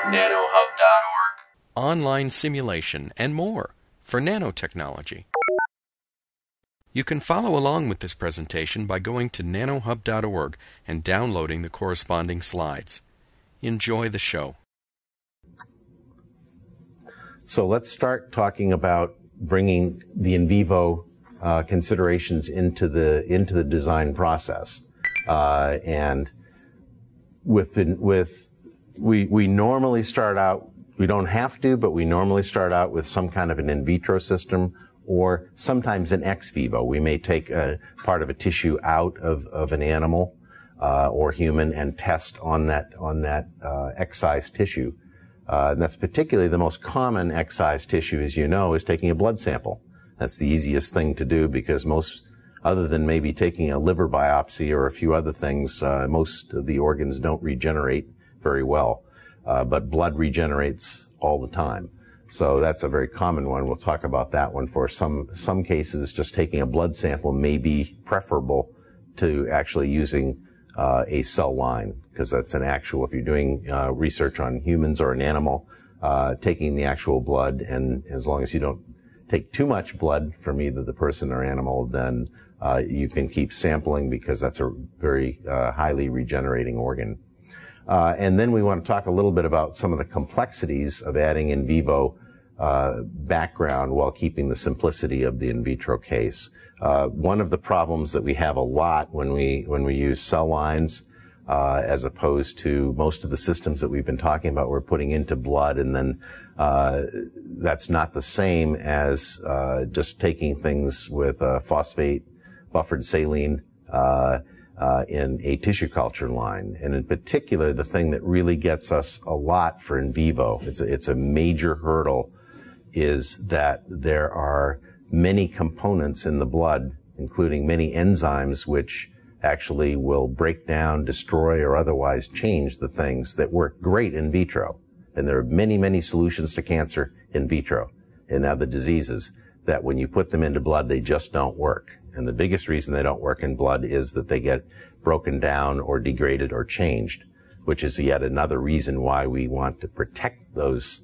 nanohub.org. Online simulation and more for nanotechnology. You can follow along with this presentation by going to nanohub.org and downloading the corresponding slides. Enjoy the show. So let's start talking about bringing the in vivo considerations into the design process. And we normally start out, we don't have to, but we normally start out with some kind of an in vitro system, or sometimes an ex vivo. We may take a part of a tissue out of an animal or human and test on that excised tissue. And that's particularly the most common excised tissue, as you know, is taking a blood sample. That's the easiest thing to do because most, other than maybe taking a liver biopsy or a few other things, most of the organs don't regenerate very well. But blood regenerates all the time. So that's a very common one. We'll talk about that one. For some cases, just taking a blood sample may be preferable to actually using a cell line, because that's an actual, if you're doing research on humans or an animal, taking the actual blood, and as long as you don't take too much blood from either the person or animal, then you can keep sampling, because that's a very highly regenerating organ. And then we want to talk a little bit about some of the complexities of adding in vivo background while keeping the simplicity of the in vitro case. One of the problems that we have a lot when we use cell lines, as opposed to most of the systems that we've been talking about, we're putting into blood, and then that's not the same as just taking things with phosphate buffered saline in a tissue culture line. And in particular, the thing that really gets us a lot for in vivo, it's a major hurdle, is that there are many components in the blood, including many enzymes, which actually will break down, destroy, or otherwise change the things that work great in vitro. And there are many, many solutions to cancer in vitro and other diseases that when you put them into blood, they just don't work. And the biggest reason they don't work in blood is that they get broken down or degraded or changed, which is yet another reason why we want to protect those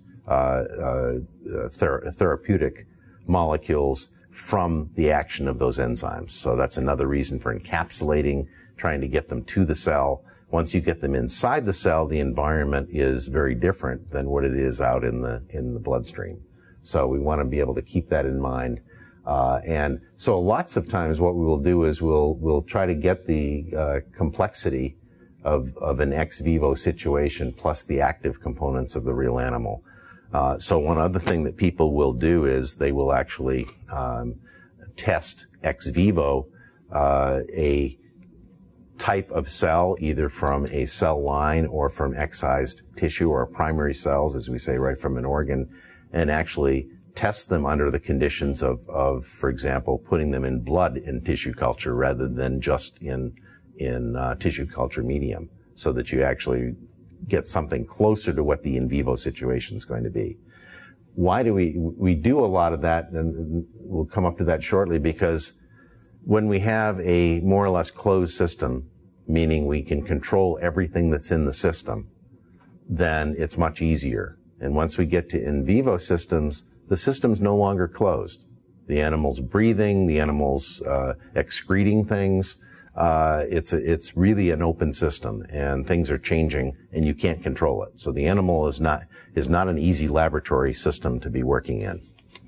therapeutic molecules from the action of those enzymes. So that's another reason for encapsulating, trying to get them to the cell. Once you get them inside the cell, the environment is very different than what it is out in the bloodstream. So we want to be able to keep that in mind. And so lots of times what we will do is we'll try to get the complexity of an ex vivo situation plus the active components of the real animal. So one other thing that people will do is they will actually test ex vivo a type of cell, either from a cell line or from excised tissue or primary cells, as we say, right from an organ, and actually test them under the conditions of, for example, putting them in blood in tissue culture rather than just in tissue culture medium, so that you actually get something closer to what the in vivo situation is going to be. Why do we do a lot of that, and we'll come up to that shortly, because when we have a more or less closed system, meaning we can control everything that's in the system, then it's much easier. And once we get to in vivo systems, the system's no longer closed. The animal's breathing, the animal's excreting things. It's really an open system, and things are changing, and you can't control it. So the animal is not an easy laboratory system to be working in.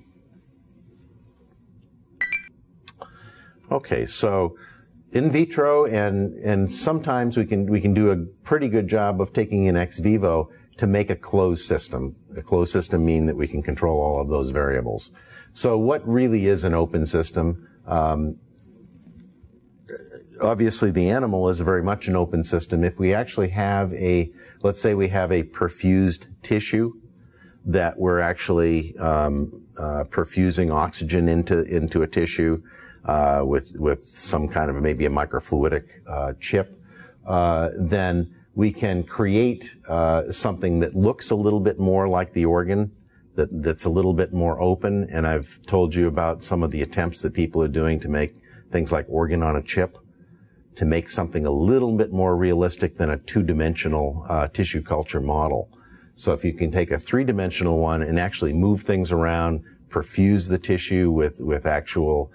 Okay, so in vitro, and sometimes we can do a pretty good job of taking an ex vivo to make a closed system. A closed system means that we can control all of those variables. So what really is an open system? Obviously, the animal is very much an open system. If we actually have let's say we have a perfused tissue that we're actually perfusing oxygen into a tissue with some kind of maybe a microfluidic chip, then we can create something that looks a little bit more like the organ, that's a little bit more open. And I've told you about some of the attempts that people are doing to make things like organ on a chip, to make something a little bit more realistic than a two-dimensional tissue culture model. So if you can take a three-dimensional one and actually move things around, perfuse the tissue with actual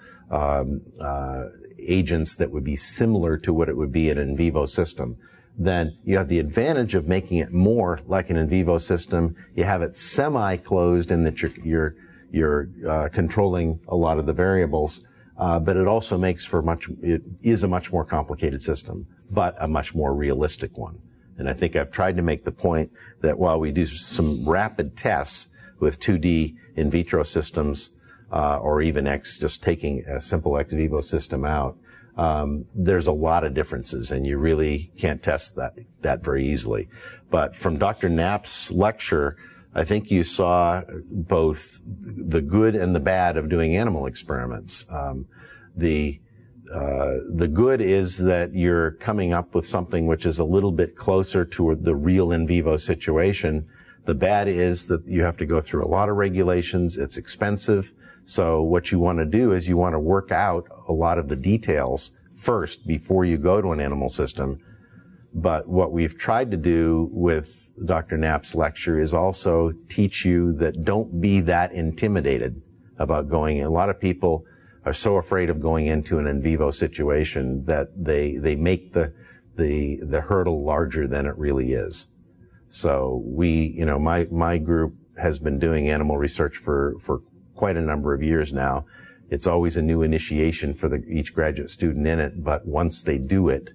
agents that would be similar to what it would be in an in vivo system, then you have the advantage of making it more like an in vivo system. You have it semi-closed in that you're controlling a lot of the variables, but it also makes for it is a much more complicated system, but a much more realistic one. And I think I've tried to make the point that while we do some rapid tests with 2D in vitro systems, or even just taking a simple ex vivo system out, there's a lot of differences, and you really can't test that very easily. But from Dr. Knapp's lecture, I think you saw both the good and the bad of doing animal experiments. The good is that you're coming up with something which is a little bit closer to the real in vivo situation. The bad is that you have to go through a lot of regulations. It's expensive. So what you want to do is you want to work out a lot of the details first before you go to an animal system. But what we've tried to do with Dr. Knapp's lecture is also teach you that don't be that intimidated about going in. A lot of people are so afraid of going into an in vivo situation that they make the hurdle larger than it really is. So my group has been doing animal research for quite a number of years now. It's always a new initiation for each graduate student in it, but once they do it,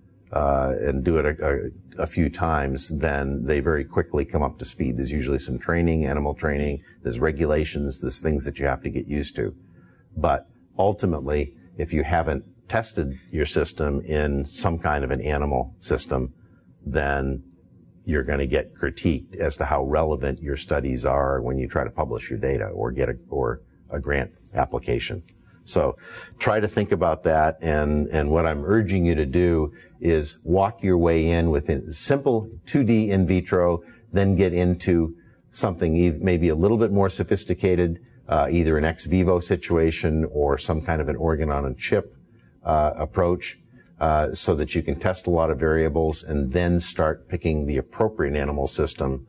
and do it a few times, then they very quickly come up to speed. There's usually some training, animal training, there's regulations, there's things that you have to get used to. But ultimately, if you haven't tested your system in some kind of an animal system, then you're going to get critiqued as to how relevant your studies are when you try to publish your data or get a grant application. So try to think about that, and what I'm urging you to do is walk your way in with a simple 2D in vitro, then get into something maybe a little bit more sophisticated, either an ex vivo situation or some kind of an organ on a chip approach, so that you can test a lot of variables and then start picking the appropriate animal system.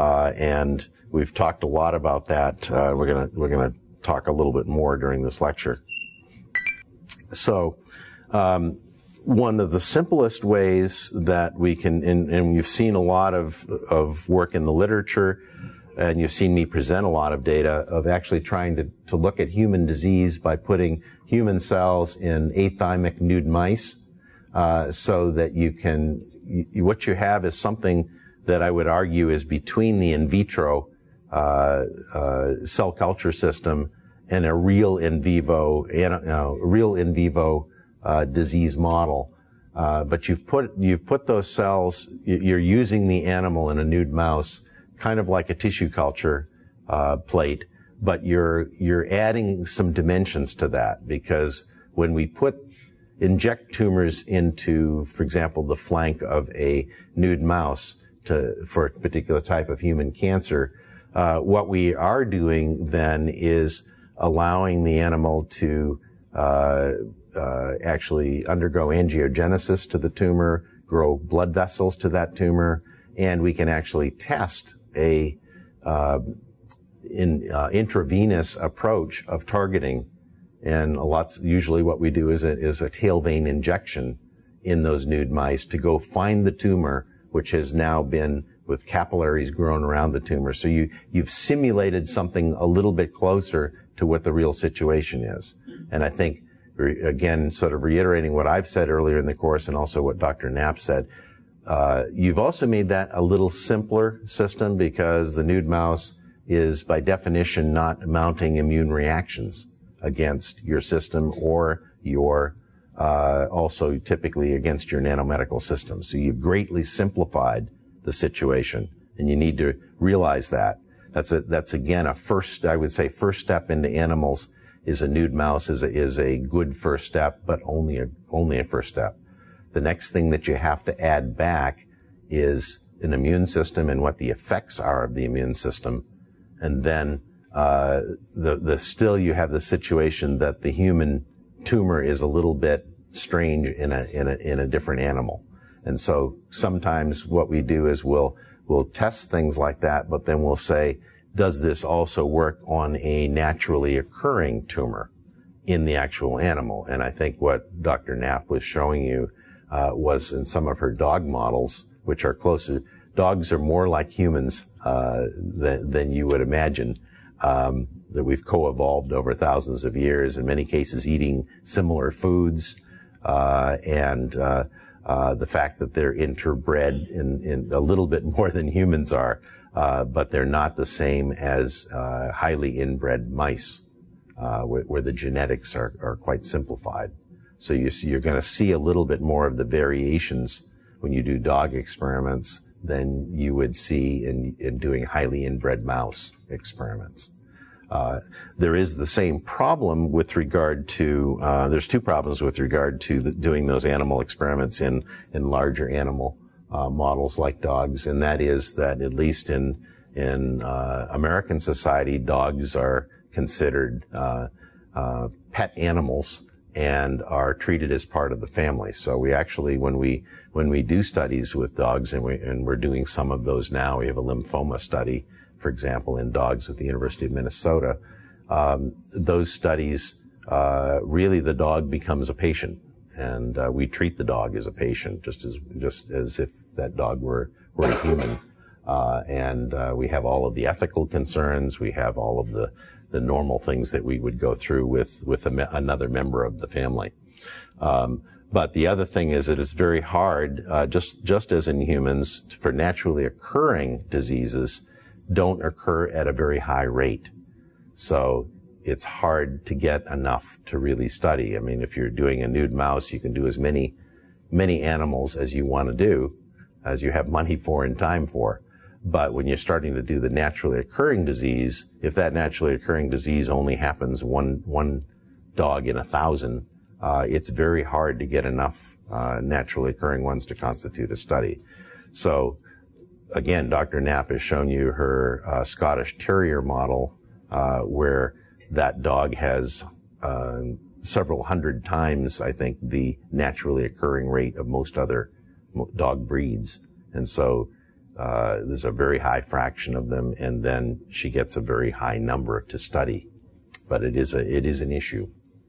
And we've talked a lot about that. We're gonna talk a little bit more during this lecture. So, one of the simplest ways that we can, and you've seen a lot of work in the literature, and you've seen me present a lot of data of actually trying to look at human disease by putting human cells in athymic nude mice, so that what you have is something that I would argue is between the in vitro cell culture system and a real in vivo disease model. But you've put those cells, you're using the animal in a nude mouse, kind of like a tissue culture plate, but you're adding some dimensions to that, because when we inject tumors into, for example, the flank of a nude mouse for a particular type of human cancer, what we are doing then is allowing the animal to actually undergo angiogenesis to the tumor, grow blood vessels to that tumor, and we can actually test a intravenous approach of targeting. And usually what we do is a tail vein injection in those nude mice to go find the tumor, which has now been with capillaries grown around the tumor. So you've simulated something a little bit closer to what the real situation is. And I think, again, sort of reiterating what I've said earlier in the course and also what Dr. Knapp said, you've also made that a little simpler system, because the nude mouse is by definition not mounting immune reactions against your system or also typically against your nanomedical system. So you've greatly simplified the situation, and you need to realize that. That's again I would say first step into animals is a nude mouse is a good first step, but only a first step. The next thing that you have to add back is an immune system and what the effects are of the immune system. And then, still you have the situation that the human tumor is a little bit strange in a different animal. And so sometimes what we do is we'll we'll test things like that, but then we'll say, does this also work on a naturally occurring tumor in the actual animal? And I think what Dr. Knapp was showing you was in some of her dog models, which are closer. Dogs are more like humans than you would imagine. That we've co-evolved over thousands of years, in many cases eating similar foods, and the fact that they're interbred in a little bit more than humans are, but they're not the same as highly inbred mice, where the genetics are quite simplified. So you're going to see a little bit more of the variations when you do dog experiments than you would see in doing highly inbred mouse experiments. There is the same problem with regard to, there's two problems with regard to doing those animal experiments in larger animal models like dogs, and that is that at least in American society, dogs are considered pet animals and are treated as part of the family. So we actually, when we do studies with dogs, and we're doing some of those now, we have a lymphoma study, for example, in dogs with the University of Minnesota. Those studies, really the dog becomes a patient, and we treat the dog as a patient, just as if that dog were a human. And we have all of the ethical concerns. We have all of the normal things that we would go through with another member of the family. But the other thing is that it's very hard, just as in humans, for naturally occurring diseases don't occur at a very high rate. So it's hard to get enough to really study. I mean, if you're doing a nude mouse, you can do as many animals as you want to do, as you have money for and time for. But when you're starting to do the naturally occurring disease, if that naturally occurring disease only happens one dog in 1,000, it's very hard to get enough naturally occurring ones to constitute a study. So again, Dr. Knapp has shown you her Scottish Terrier model, where that dog has several hundred times, I think, the naturally occurring rate of most other dog breeds. And so there's a very high fraction of them, and then she gets a very high number to study. But it is an issue.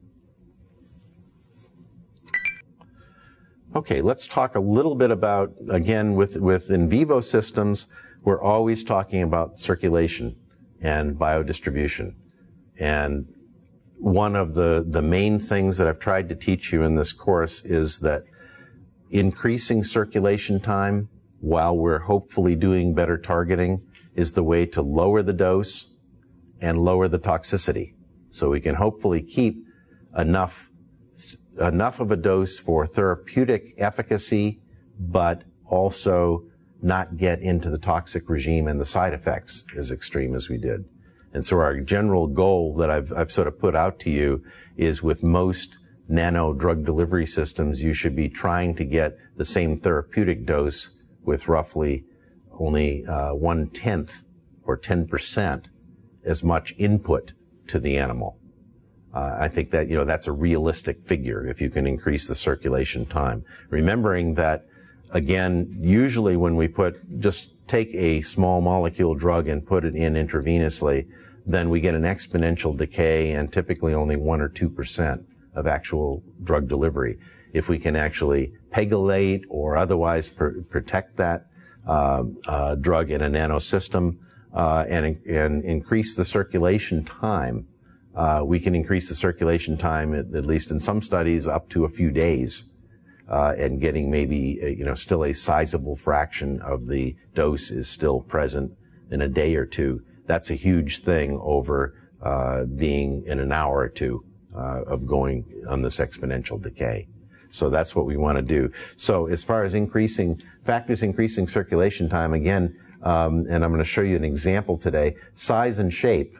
Okay, let's talk a little bit about, again, with in vivo systems, we're always talking about circulation and biodistribution. And one of the main things that I've tried to teach you in this course is that increasing circulation time while we're hopefully doing better targeting is the way to lower the dose and lower the toxicity. So we can hopefully keep enough of a dose for therapeutic efficacy, but also not get into the toxic regime and the side effects as extreme as we did. And so our general goal that I've sort of put out to you is, with most nano drug delivery systems, you should be trying to get the same therapeutic dose with roughly only 1/10 or 10% as much input to the animal. I think that, that's a realistic figure if you can increase the circulation time. Remembering that, again, usually when we just take a small molecule drug and put it in intravenously, then we get an exponential decay and typically only 1 or 2% of actual drug delivery. If we can actually pegylate or otherwise protect that drug in a nanosystem and increase the circulation time, we can increase the circulation time, at least in some studies, up to a few days, and getting maybe, still a sizable fraction of the dose is still present in a day or two. That's a huge thing over being in an hour or two of going on this exponential decay. So that's what we want to do. So as far as increasing circulation time, again, and I'm going to show you an example today, size and shape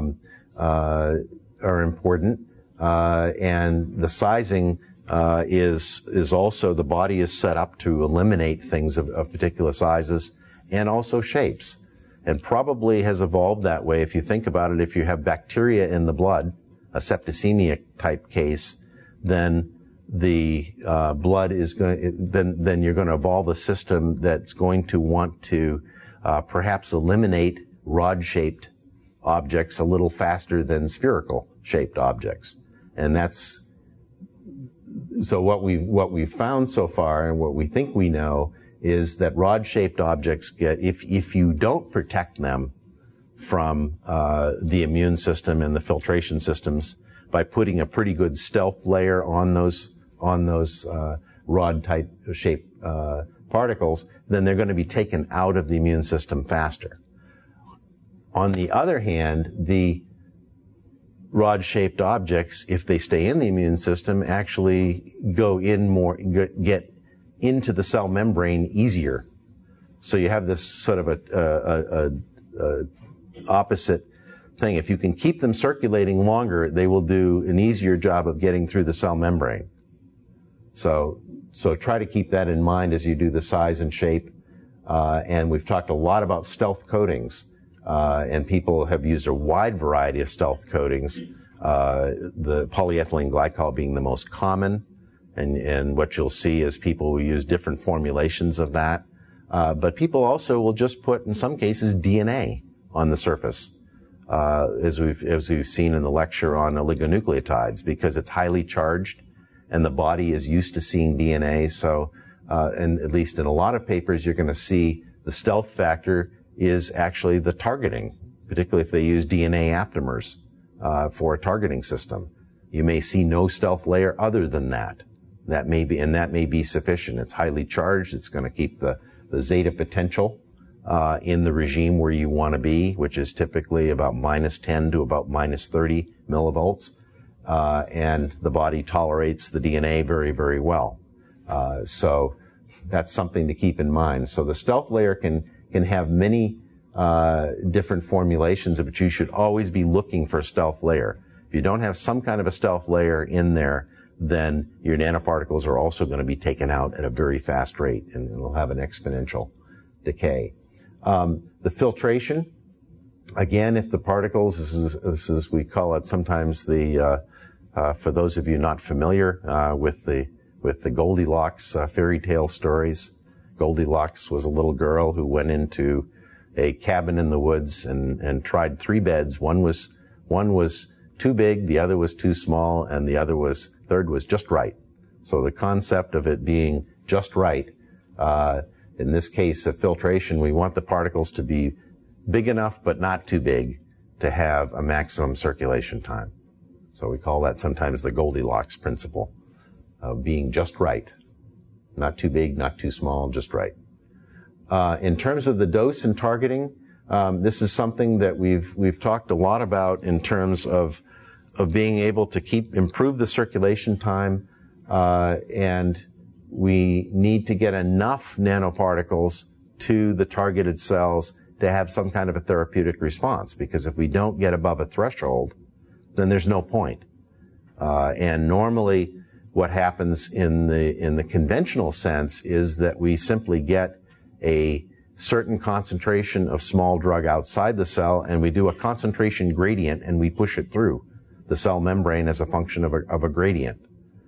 are important, and the sizing is also, the body is set up to eliminate things of particular sizes and also shapes, and probably has evolved that way. If you think about it, if you have bacteria in the blood, a septicemia type case, then the blood is going, then you're going to evolve a system that's going to want to perhaps eliminate rod-shaped objects a little faster than spherical-shaped objects. And that's so what we've found so far, and what we think we know, is that rod-shaped objects get, if you don't protect them from the immune system and the filtration systems by putting a pretty good stealth layer on those rod-type shaped particles, then they're going to be taken out of the immune system faster. On the other hand, the rod-shaped objects, if they stay in the immune system, actually get into the cell membrane easier. So you have this sort of a opposite thing. If you can keep them circulating longer, they will do an easier job of getting through the cell membrane. So try to keep that in mind as you do the size and shape. And we've talked a lot about stealth coatings, and people have used a wide variety of stealth coatings, the polyethylene glycol being the most common. And what you'll see is people will use different formulations of that. But people also will just put, in some cases, DNA on the surface, as we've seen in the lecture on oligonucleotides, because it's highly charged and the body is used to seeing DNA. So, and at least in a lot of papers, you're going to see the stealth factor is actually the targeting, particularly if they use DNA aptamers for a targeting system. You may see no stealth layer other than that. That may be sufficient. It's highly charged. It's going to keep the zeta potential in the regime where you want to be, which is typically about -10 to about -30 millivolts. And the body tolerates the DNA very, very well. So that's something to keep in mind. So the stealth layer can have many different formulations, but you should always be looking for a stealth layer. If you don't have some kind of a stealth layer in there, then your nanoparticles are also going to be taken out at a very fast rate, and it'll have an exponential decay. The filtration, again, if the particles, this is we call it sometimes for those of you not familiar with the Goldilocks fairy tale stories, Goldilocks was a little girl who went into a cabin in the woods and tried 3 beds. One was too big, the other was too small, and the third was just right. So the concept of it being just right, in this case of filtration, we want the particles to be big enough but not too big to have a maximum circulation time. So we call that sometimes the Goldilocks principle of being just right. Not too big, not too small, just right. In terms of the dose and targeting, this is something that we've talked a lot about in terms of being able to improve the circulation time, and we need to get enough nanoparticles to the targeted cells to have some kind of a therapeutic response, because if we don't get above a threshold, then there's no point. And normally what happens in the conventional sense is that we simply get a certain concentration of small drug outside the cell, and we do a concentration gradient and we push it through the cell membrane as a function of a gradient.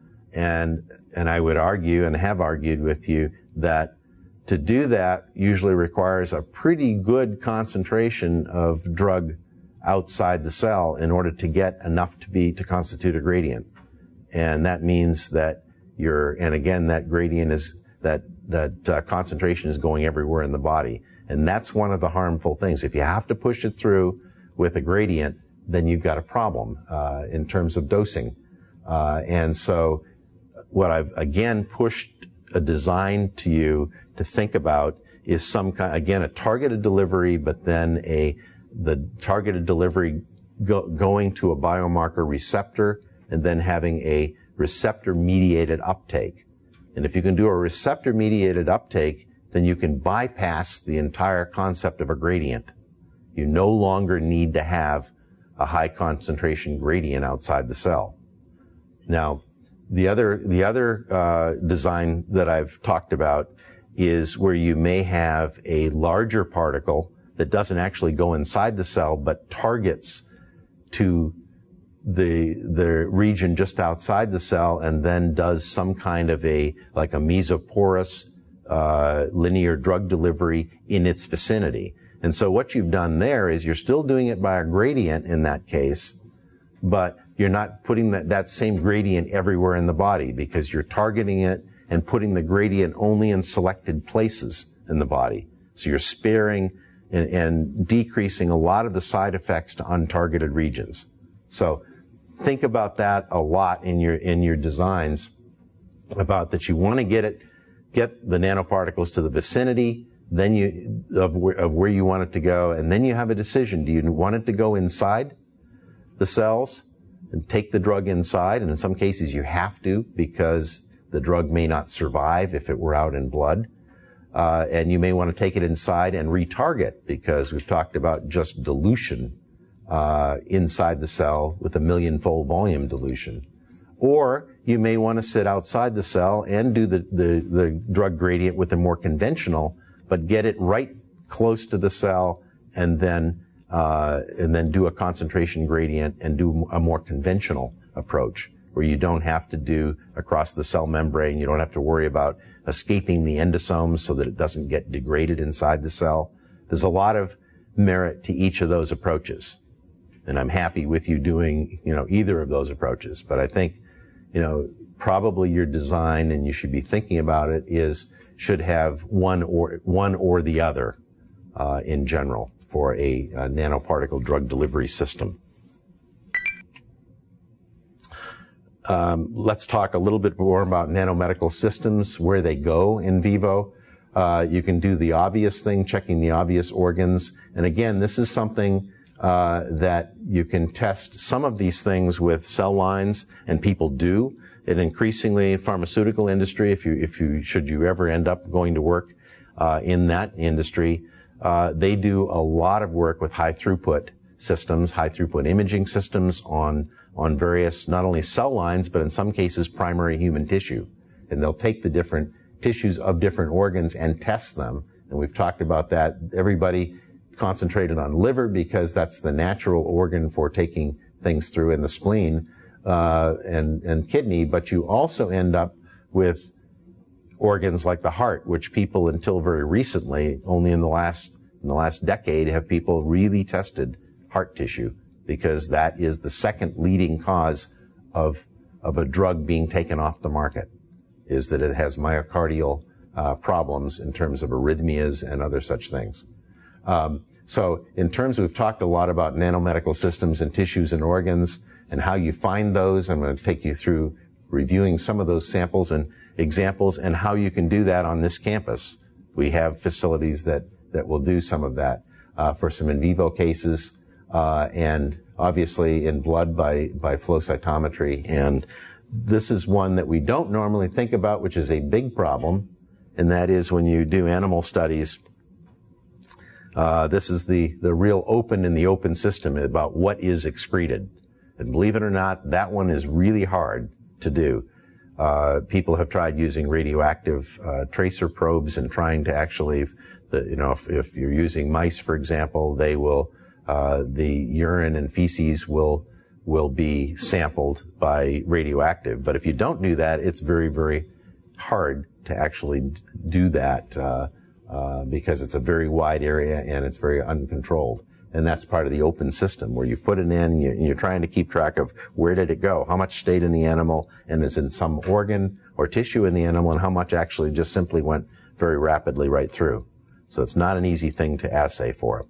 And I would argue, and have argued with you, that to do that usually requires a pretty good concentration of drug outside the cell in order to get enough to constitute a gradient. And that means that and again, that gradient is, that concentration is going everywhere in the body. And that's one of the harmful things. If you have to push it through with a gradient, then you've got a problem in terms of dosing. And so what I've again pushed a design to you to think about is some kind, again, a targeted delivery, but then the targeted delivery going to a biomarker receptor and then having a receptor-mediated uptake. And if you can do a receptor-mediated uptake, then you can bypass the entire concept of a gradient. You no longer need to have a high concentration gradient outside the cell. Now, the other design that I've talked about is where you may have a larger particle that doesn't actually go inside the cell, but targets to the region just outside the cell, and then does some kind of like a mesoporous linear drug delivery in its vicinity. And so what you've done there is you're still doing it by a gradient in that case, but you're not putting that same gradient everywhere in the body, because you're targeting it and putting the gradient only in selected places in the body. So you're sparing and decreasing a lot of the side effects to untargeted regions. So think about that a lot in your designs, about that you want to get the nanoparticles to the vicinity of where you want it to go, and then you have a decision. Do you want it to go inside the cells and take the drug inside? And in some cases you have to, because the drug may not survive if it were out in blood. And you may want to take it inside and retarget, because we've talked about just dilution inside the cell with a millionfold volume dilution. Or you may want to sit outside the cell and do the drug gradient with a more conventional, but get it right close to the cell, and then do a concentration gradient and do a more conventional approach, where you don't have to do across the cell membrane. You don't have to worry about escaping the endosomes so that it doesn't get degraded inside the cell. There's a lot of merit to each of those approaches. And I'm happy with you doing, either of those approaches. But I think, probably your design, and you should be thinking about it, should have one or the other, in general, for a nanoparticle drug delivery system. Let's talk a little bit more about nanomedical systems, where they go in vivo. You can do the obvious thing, checking the obvious organs. And again, this is something that you can test some of these things with cell lines, and people do. And increasingly, pharmaceutical industry, should you ever end up going to work in that industry, they do a lot of work with high throughput systems, high throughput imaging systems on various, not only cell lines, but in some cases primary human tissue. And they'll take the different tissues of different organs and test them. And we've talked about that. Everybody concentrated on liver, because that's the natural organ for taking things through, in the spleen, and kidney. But you also end up with organs like the heart, which people until very recently, only in the last decade, have people really tested heart tissue, because that is the second leading cause of a drug being taken off the market, is that it has myocardial problems in terms of arrhythmias and other such things. So in terms, we've talked a lot about nanomedical systems and tissues and organs and how you find those. I'm going to take you through reviewing some of those samples and examples, and how you can do that on this campus. We have facilities that will do some of that for some in vivo cases, and obviously in blood by flow cytometry. And this is one that we don't normally think about, which is a big problem, and that is when you do animal studies. This is the real open in the open system about what is excreted. And believe it or not, that one is really hard to do. People have tried using radioactive tracer probes and trying to actually, if you're using mice, for example, they will, the urine and feces will be sampled by radioactive. But if you don't do that, it's very, very hard to actually do that, because it's a very wide area and it's very uncontrolled. And that's part of the open system, where you put it in and you're trying to keep track of where did it go, how much stayed in the animal and is in some organ or tissue in the animal, and how much actually just simply went very rapidly right through. So it's not an easy thing to assay for.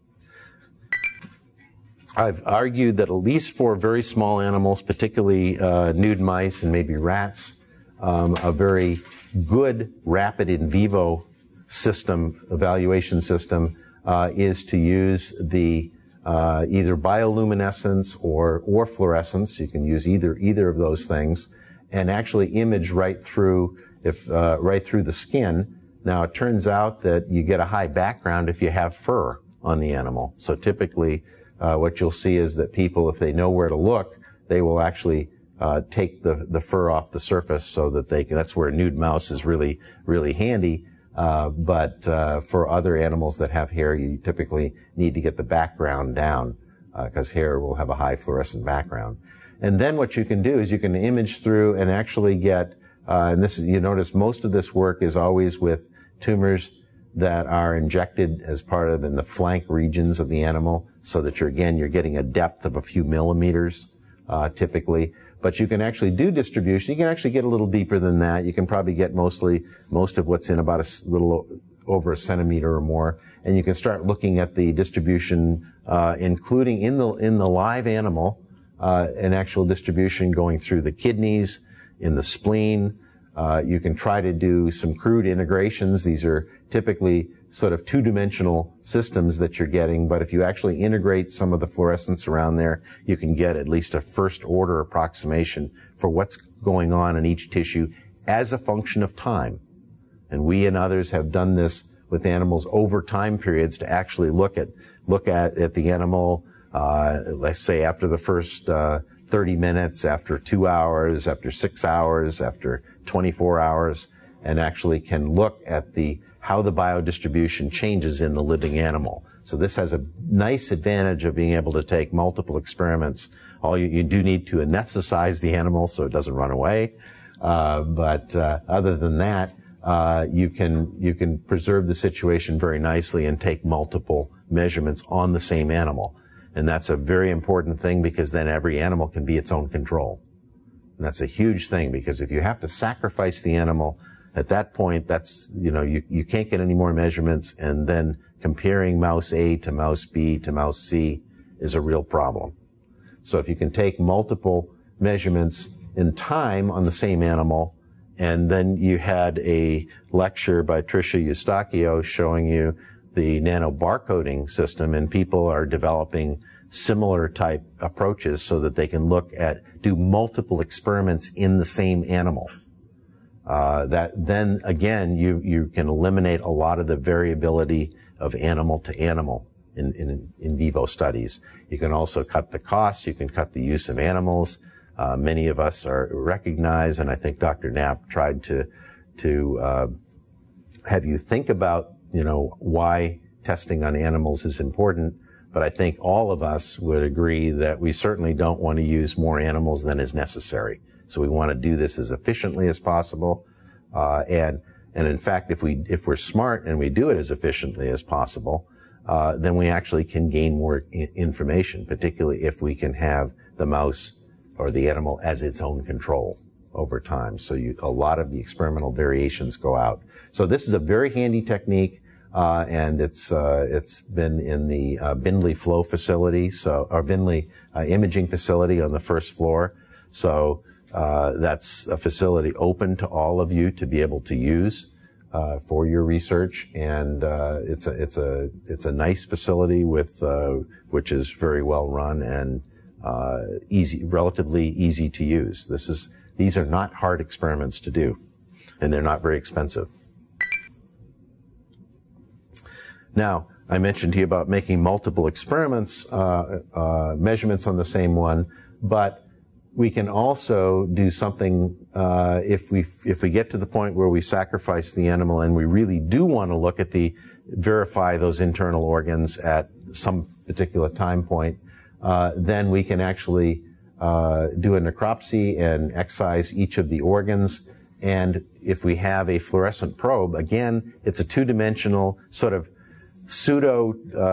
I've argued that at least for very small animals, particularly nude mice and maybe rats, a very good rapid in vivo system, evaluation system, is to use the either bioluminescence or fluorescence. You can use either of those things, and actually image right through the skin. Now it turns out that you get a high background if you have fur on the animal. So typically, what you'll see is that people, if they know where to look, they will actually take the fur off the surface so that that's where a nude mouse is really, really handy. But for other animals that have hair, you typically need to get the background down, because hair will have a high fluorescent background. And then what you can do is you can image through and actually get, and this is, you notice most of this work is always with tumors that are injected as part of in the flank regions of the animal, so that you're getting a depth of a few millimeters, typically. But you can actually do distribution. You can actually get a little deeper than that. You can probably get most of what's in about a little over a centimeter or more. And you can start looking at the distribution, including in the live animal, an actual distribution going through the kidneys, in the spleen. You can try to do some crude integrations. These are typically sort of two-dimensional systems that you're getting, but if you actually integrate some of the fluorescence around there, you can get at least a first-order approximation for what's going on in each tissue as a function of time. And we and others have done this with animals over time periods to actually look at the animal, let's say after the first 30 minutes, after 2 hours, after 6 hours, after 24 hours, and actually can look at how the biodistribution changes in the living animal. So this has a nice advantage of being able to take multiple experiments. You do need to anesthetize the animal so it doesn't run away. But other than that, you can preserve the situation very nicely and take multiple measurements on the same animal. And that's a very important thing, because then every animal can be its own control. And that's a huge thing, because if you have to sacrifice the animal, at that point, you can't get any more measurements, and then comparing mouse A to mouse B to mouse C is a real problem. So if you can take multiple measurements in time on the same animal, and then you had a lecture by Tricia Eustachio showing you the nanobarcoding system, and people are developing similar type approaches so that they can do multiple experiments in the same animal. That then again, you can eliminate a lot of the variability of animal to animal in vivo studies. You can also cut the costs. You can cut the use of animals. Many of us recognize, and I think Dr. Knapp tried to have you think about, why testing on animals is important. But I think all of us would agree that we certainly don't want to use more animals than is necessary. So we want to do this as efficiently as possible. And in fact, if we're smart and we do it as efficiently as possible, then we actually can gain more information, particularly if we can have the mouse or the animal as its own control over time. So a lot of the experimental variations go out. So this is a very handy technique, and it's been in the Bindley Flow facility, or Bindley imaging facility on the first floor. So that's a facility open to all of you to be able to use for your research, and it's a nice facility which is very well run and relatively easy to use. These are not hard experiments to do, and they're not very expensive. Now, I mentioned to you about making multiple experiments, measurements on the same one, but we can also do something if we get to the point where we sacrifice the animal and we really do want to verify those internal organs at some particular time point, then we can actually do a necropsy and excise each of the organs. And if we have a fluorescent probe, again, it's a two-dimensional sort of pseudo,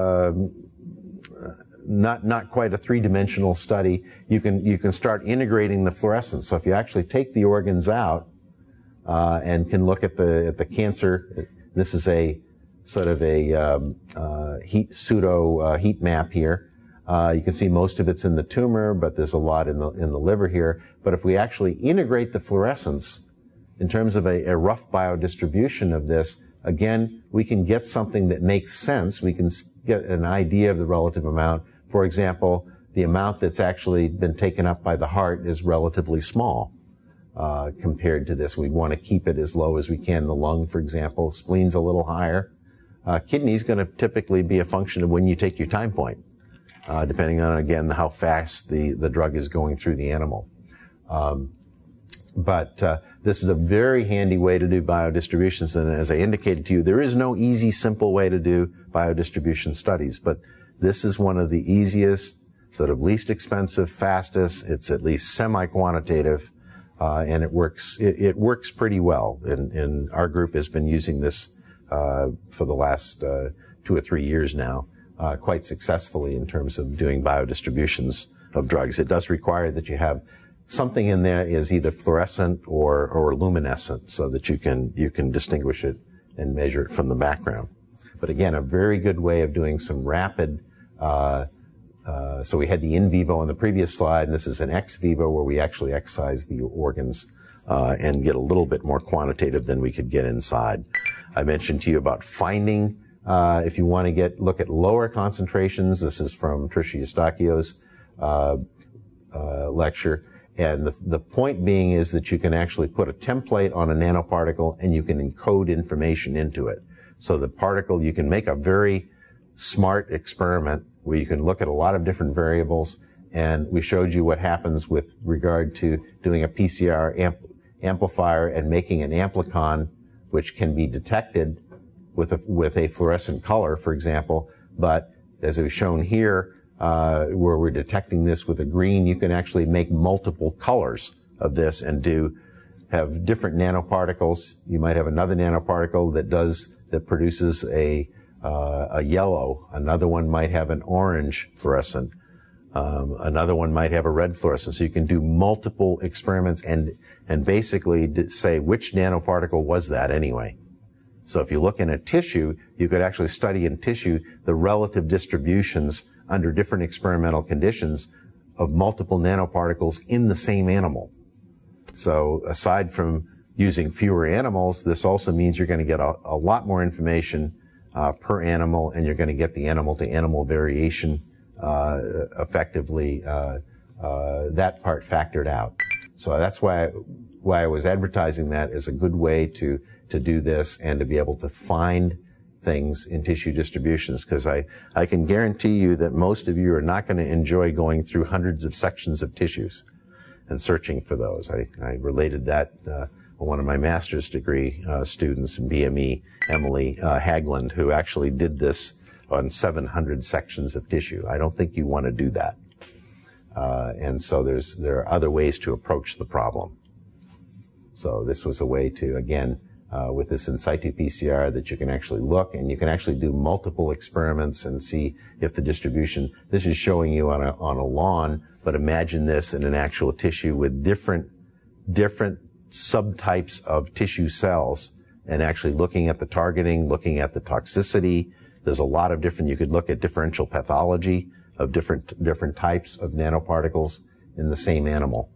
not quite a three-dimensional study. You can start integrating the fluorescence. So if you actually take the organs out and can look at the cancer, this is a sort of a heat map here. You can see most of it's in the tumor, but there's a lot in the liver here. But if we actually integrate the fluorescence in terms of a rough biodistribution of this, again, we can get something that makes sense. We can get an idea of the relative amount. For example, the amount that's actually been taken up by the heart is relatively small compared to this. We want to keep it as low as we can. The lung, for example, spleen's a little higher. Kidney's going to typically be a function of when you take your time point, depending on, again, how fast the drug is going through the animal. But this is a very handy way to do biodistributions, and as I indicated to you, there is no easy, simple way to do biodistribution studies, but this is one of the easiest, sort of least expensive, fastest. It's at least semi-quantitative, and it works pretty well. And our group has been using this for the last 2 or 3 years now, quite successfully in terms of doing biodistributions of drugs. It does require that you have something in there is either fluorescent or luminescent, so that you can distinguish it and measure it from the background. But again, a very good way of doing some rapid. So we had the in vivo on the previous slide, and this is an ex vivo where we actually excise the organs and get a little bit more quantitative than we could get inside. I mentioned to you about finding. If you want to look at lower concentrations, this is from Tricia Eustachio's lecture. And the point being is that you can actually put a template on a nanoparticle and you can encode information into it. So the particle, you can make a very smart experiment where you can look at a lot of different variables. And we showed you what happens with regard to doing a PCR amplifier and making an amplicon, which can be detected with a fluorescent color, for example. But as is shown here, where we're detecting this with a green, you can actually make multiple colors of this and have different nanoparticles. You might have another nanoparticle that produces a yellow. Another one might have an orange fluorescent. Another one might have a red fluorescent. So you can do multiple experiments and basically say which nanoparticle was that anyway. So if you look in a tissue, you could actually study in tissue the relative distributions under different experimental conditions of multiple nanoparticles in the same animal. So aside from using fewer animals, this also means you're going to get a lot more information per animal, and you're going to get the animal-to-animal variation effectively, that part factored out. So that's why I was advertising that as a good way to do this and to be able to find things in tissue distributions, because I can guarantee you that most of you are not going to enjoy going through hundreds of sections of tissues and searching for those. I related that one of my master's degree students in BME, Emily Haglund, who actually did this on 700 sections of tissue. I don't think you want to do that. And so there are other ways to approach the problem. So this was a way to, again, with this in situ PCR, that you can actually look and you can actually do multiple experiments and see if the distribution. This is showing you on a lawn, but imagine this in an actual tissue with different subtypes of tissue cells, and actually looking at the targeting, looking at the toxicity. There's a lot of different. You could look at differential pathology of different types of nanoparticles in the same animal.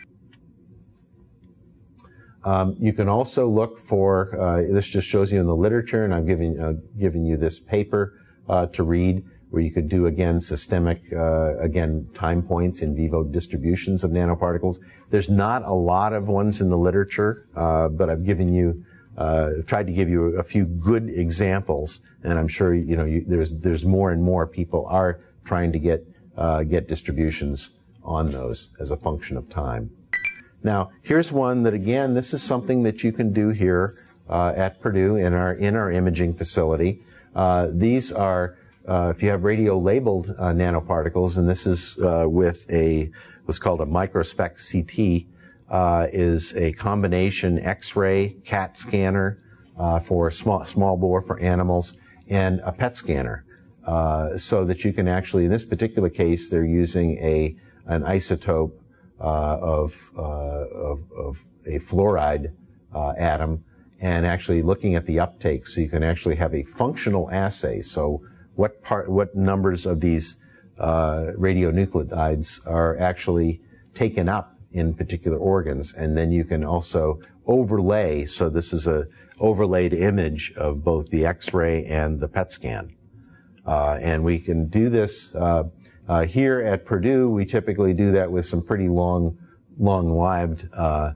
You can also look for, this just shows you in the literature, and I'm giving you this paper to read, where you could do, again, systemic, time points in vivo distributions of nanoparticles. There's not a lot of ones in the literature, but I've tried to give you a few good examples, and I'm sure, there's more and more people are trying to get distributions on those as a function of time. Now, here's one that, again, this is something that you can do here at Purdue in our imaging facility. These are, if you have radio-labeled nanoparticles, and this is with what's called a microspec CT, is a combination X-ray CAT scanner for small bore for animals, and a PET scanner, so that you can actually, in this particular case, they're using an isotope of a fluoride atom, and actually looking at the uptake, so you can actually have a functional assay. So what numbers of these radionuclides are actually taken up in particular organs, and then you can also overlay. So this is a overlaid image of both the X-ray and the PET scan, and we can do this. Here at Purdue, we typically do that with some pretty long-lived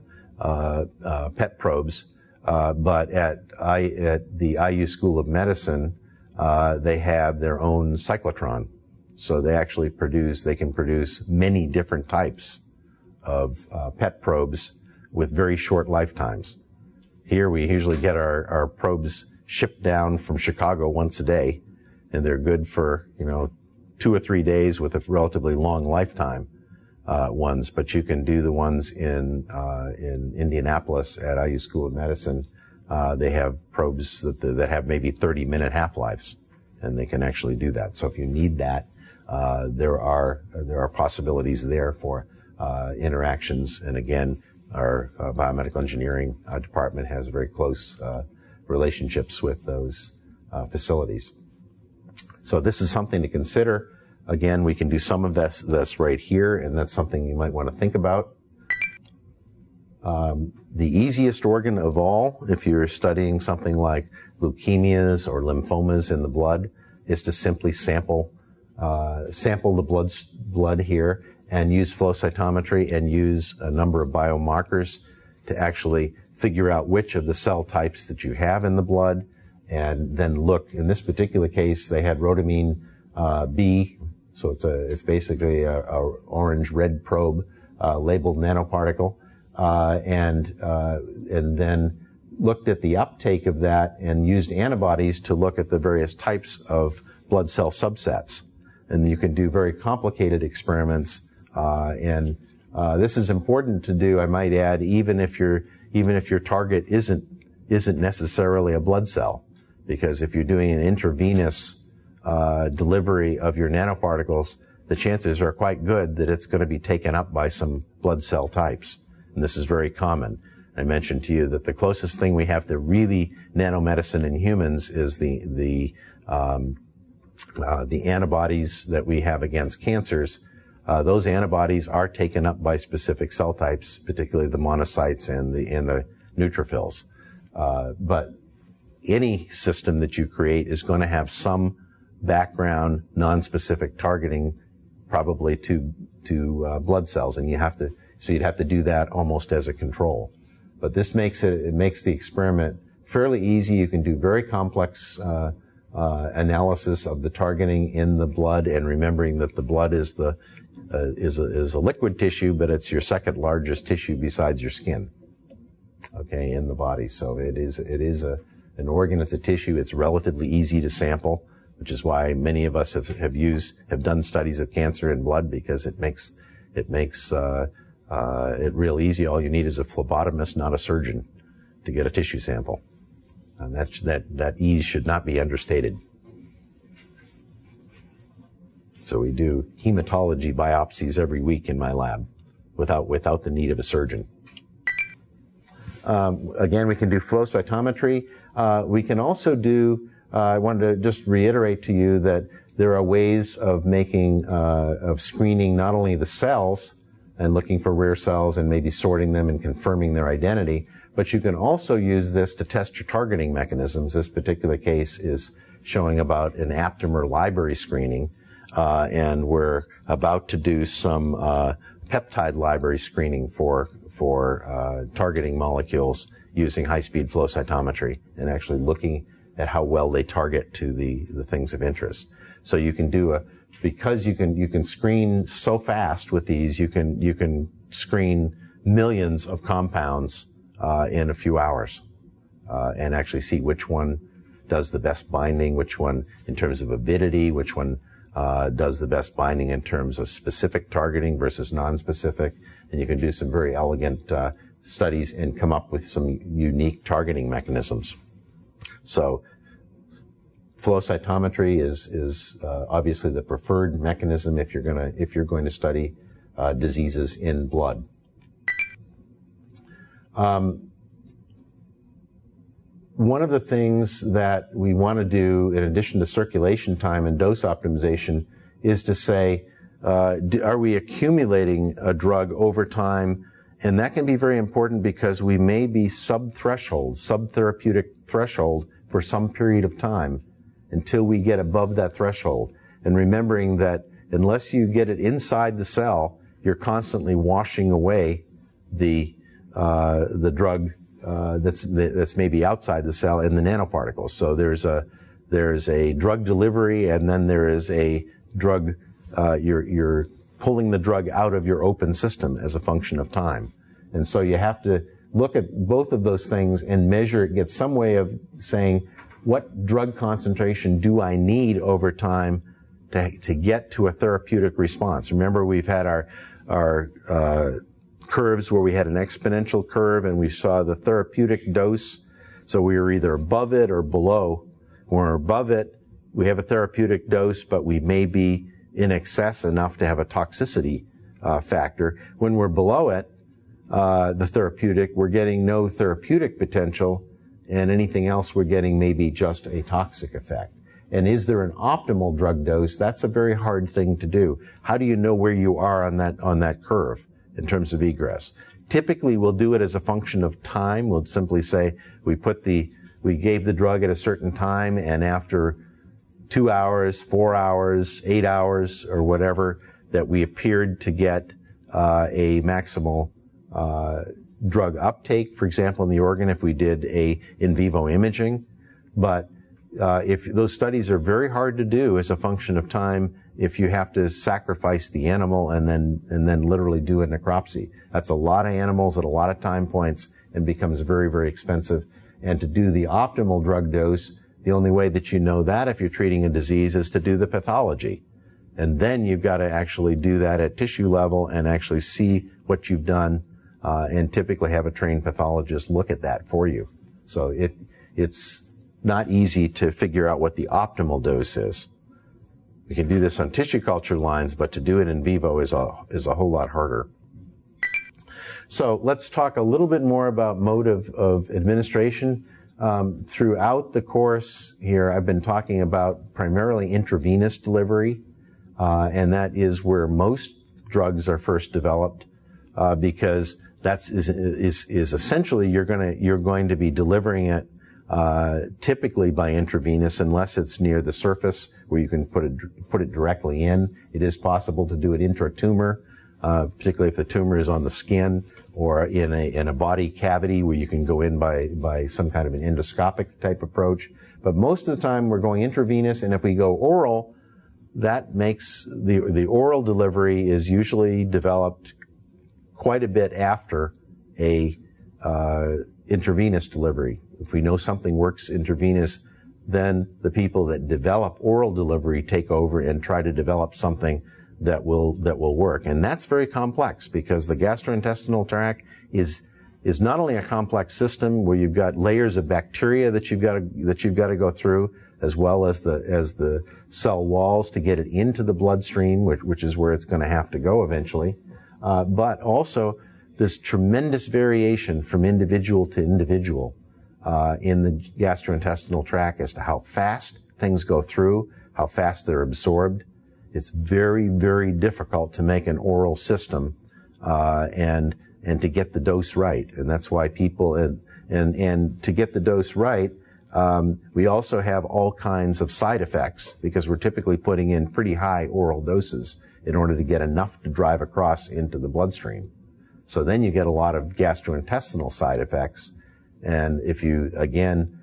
PET probes. But at the IU School of Medicine, they have their own cyclotron. So they can produce many different types of PET probes with very short lifetimes. Here we usually get our probes shipped down from Chicago once a day, and they're good for, 2 or 3 days with a relatively long lifetime ones. But you can do the ones in Indianapolis at IU School of Medicine They have probes that have maybe 30-minute half-lives, and they can actually do that. So if you need that, there are possibilities there for interactions. And again, our biomedical engineering department has very close relationships with those facilities. So this is something to consider. Again, we can do some of this right here, and that's something you might want to think about. The easiest organ of all, if you're studying something like leukemias or lymphomas in the blood, is to simply sample the blood here and use flow cytometry and use a number of biomarkers to actually figure out which of the cell types that you have in the blood, and then look. In this particular case, they had rhodamine B, so it's basically a orange-red probe labeled nanoparticle, and then looked at the uptake of that and used antibodies to look at the various types of blood cell subsets. And you can do very complicated experiments, and this is important to do, I might add, even if your target isn't necessarily a blood cell, because if you're doing an intravenous delivery of your nanoparticles, the chances are quite good that it's going to be taken up by some blood cell types. And this is very common. I mentioned to you that the closest thing we have to really nanomedicine in humans is the antibodies that we have against cancers. Those antibodies are taken up by specific cell types, particularly the monocytes and the neutrophils. But any system that you create is going to have some background non-specific targeting, probably to blood cells, and you'd have to do that almost as a control. But this makes the experiment fairly easy. You can do very complex analysis of the targeting in the blood, and remembering that the blood is a liquid tissue, but it's your second largest tissue besides your skin, okay, in the body. So it is an organ, it's a tissue, it's relatively easy to sample, which is why many of us have done studies of cancer in blood, because it makes it real easy. All you need is a phlebotomist, not a surgeon, to get a tissue sample. And that ease should not be understated. So we do hematology biopsies every week in my lab without the need of a surgeon. Again, we can do flow cytometry. We can also do, I wanted to just reiterate to you that there are ways of of screening not only the cells and looking for rare cells and maybe sorting them and confirming their identity, but you can also use this to test your targeting mechanisms. This particular case is showing about an aptamer library screening, and we're about to do some peptide library screening for targeting molecules using high-speed flow cytometry and actually looking at how well they target to the things of interest. So you can do because you can screen so fast with these, you can screen millions of compounds in a few hours, and actually see which one does the best binding, which one in terms of avidity, which one does the best binding in terms of specific targeting versus non-specific. And you can do some very elegant studies and come up with some unique targeting mechanisms. So flow cytometry is obviously the preferred mechanism if you're going to study diseases in blood. One of the things that we want to do, in addition to circulation time and dose optimization, is to say, are we accumulating a drug over time? And that can be very important because we may be sub-therapeutic threshold for some period of time until we get above that threshold. And remembering that unless you get it inside the cell, you're constantly washing away the drug that's maybe outside the cell in the nanoparticles. So there's a drug delivery, and then there is a drug. You're pulling the drug out of your open system as a function of time, and so you have to look at both of those things and measure it. Get some way of saying what drug concentration do I need over time to get to a therapeutic response. Remember, we've had our curves where we had an exponential curve and we saw the therapeutic dose So we are either above it or below. When we're above it, we have a therapeutic dose, but we may be in excess enough to have a toxicity factor. When we're below it, the therapeutic, we're getting no therapeutic potential, and anything else we're getting maybe just a toxic effect. And is there an optimal drug dose? That's a very hard thing to do. How do you know where you are on that curve in terms of egress? Typically, we'll do it as a function of time. We'll simply say we gave the drug at a certain time, and after 2 hours, 4 hours, 8 hours, or whatever, that we appeared to get a maximal drug uptake, for example, in the organ, if we did a in vivo imaging. But if those studies are very hard to do as a function of time, if you have to sacrifice the animal and then literally do a necropsy. That's a lot of animals at a lot of time points and becomes very, very expensive. And to do the optimal drug dose, the only way that you know that if you're treating a disease is to do the pathology. And then you've got to actually do that at tissue level and actually see what you've done, and typically have a trained pathologist look at that for you. So it's not easy to figure out what the optimal dose is. We can do this on tissue culture lines, but to do it in vivo is a whole lot harder. So let's talk a little bit more about mode of administration. Throughout the course here, I've been talking about primarily intravenous delivery, and that is where most drugs are first developed, because that's is essentially you're going to be delivering it typically by intravenous, unless it's near the surface where you can put it directly in. It is possible to do it intratumor, particularly if the tumor is on the skin or in a body cavity where you can go in by some kind of an endoscopic type approach. But most of the time we're going intravenous, and if we go oral, that makes the oral delivery is usually developed quite a bit after a intravenous delivery. If we know something works intravenous, then the people that develop oral delivery take over and try to develop something that will work. And that's very complex, because the gastrointestinal tract is not only a complex system where you've got layers of bacteria that you've got to go through, as well as the cell walls to get it into the bloodstream, which is where it's going to have to go eventually, but also this tremendous variation from individual to individual in the gastrointestinal tract as to how fast things go through, how fast they're absorbed. It's very, very difficult to make an oral system and to get the dose right. And that's why people, and to get the dose right, we also have all kinds of side effects, because we're typically putting in pretty high oral doses in order to get enough to drive across into the bloodstream. So then you get a lot of gastrointestinal side effects. And if you, again,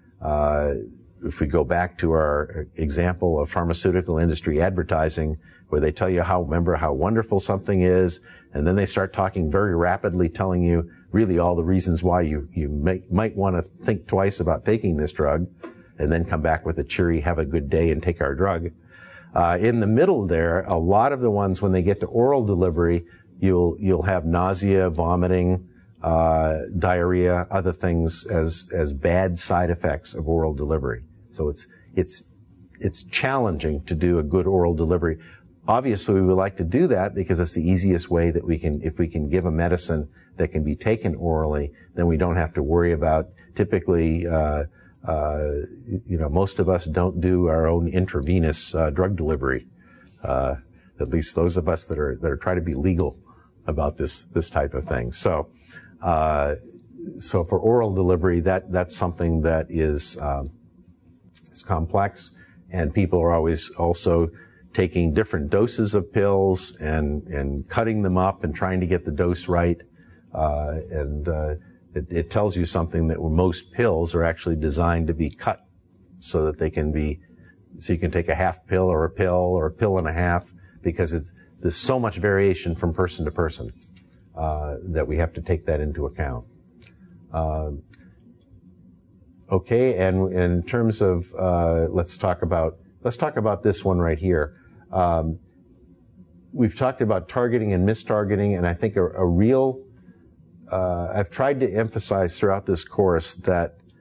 if we go back to our example of pharmaceutical industry advertising, where they tell you how wonderful something is, and then they start talking very rapidly, telling you really all the reasons why you might want to think twice about taking this drug, and then come back with a cheery, have a good day and take our drug. In the middle there, a lot of the ones, when they get to oral delivery, you'll have nausea, vomiting, diarrhea, other things as bad side effects of oral delivery. So it's challenging to do a good oral delivery. Obviously, we would like to do that because it's the easiest way that if we can give a medicine that can be taken orally, then we don't have to worry about, typically, most of us don't do our own intravenous drug delivery. At least those of us that are trying to be legal about this type of thing. So for oral delivery, that's something that is it's complex, and people are always also taking different doses of pills and cutting them up and trying to get the dose right. It tells you something that most pills are actually designed to be cut so that so you can take a half pill or a pill and a half, because there's so much variation from person to person that we have to take that into account. Okay, and in terms of let's talk about this one right here. We've talked about targeting and mistargeting, and I think a real I've tried to emphasize throughout this course that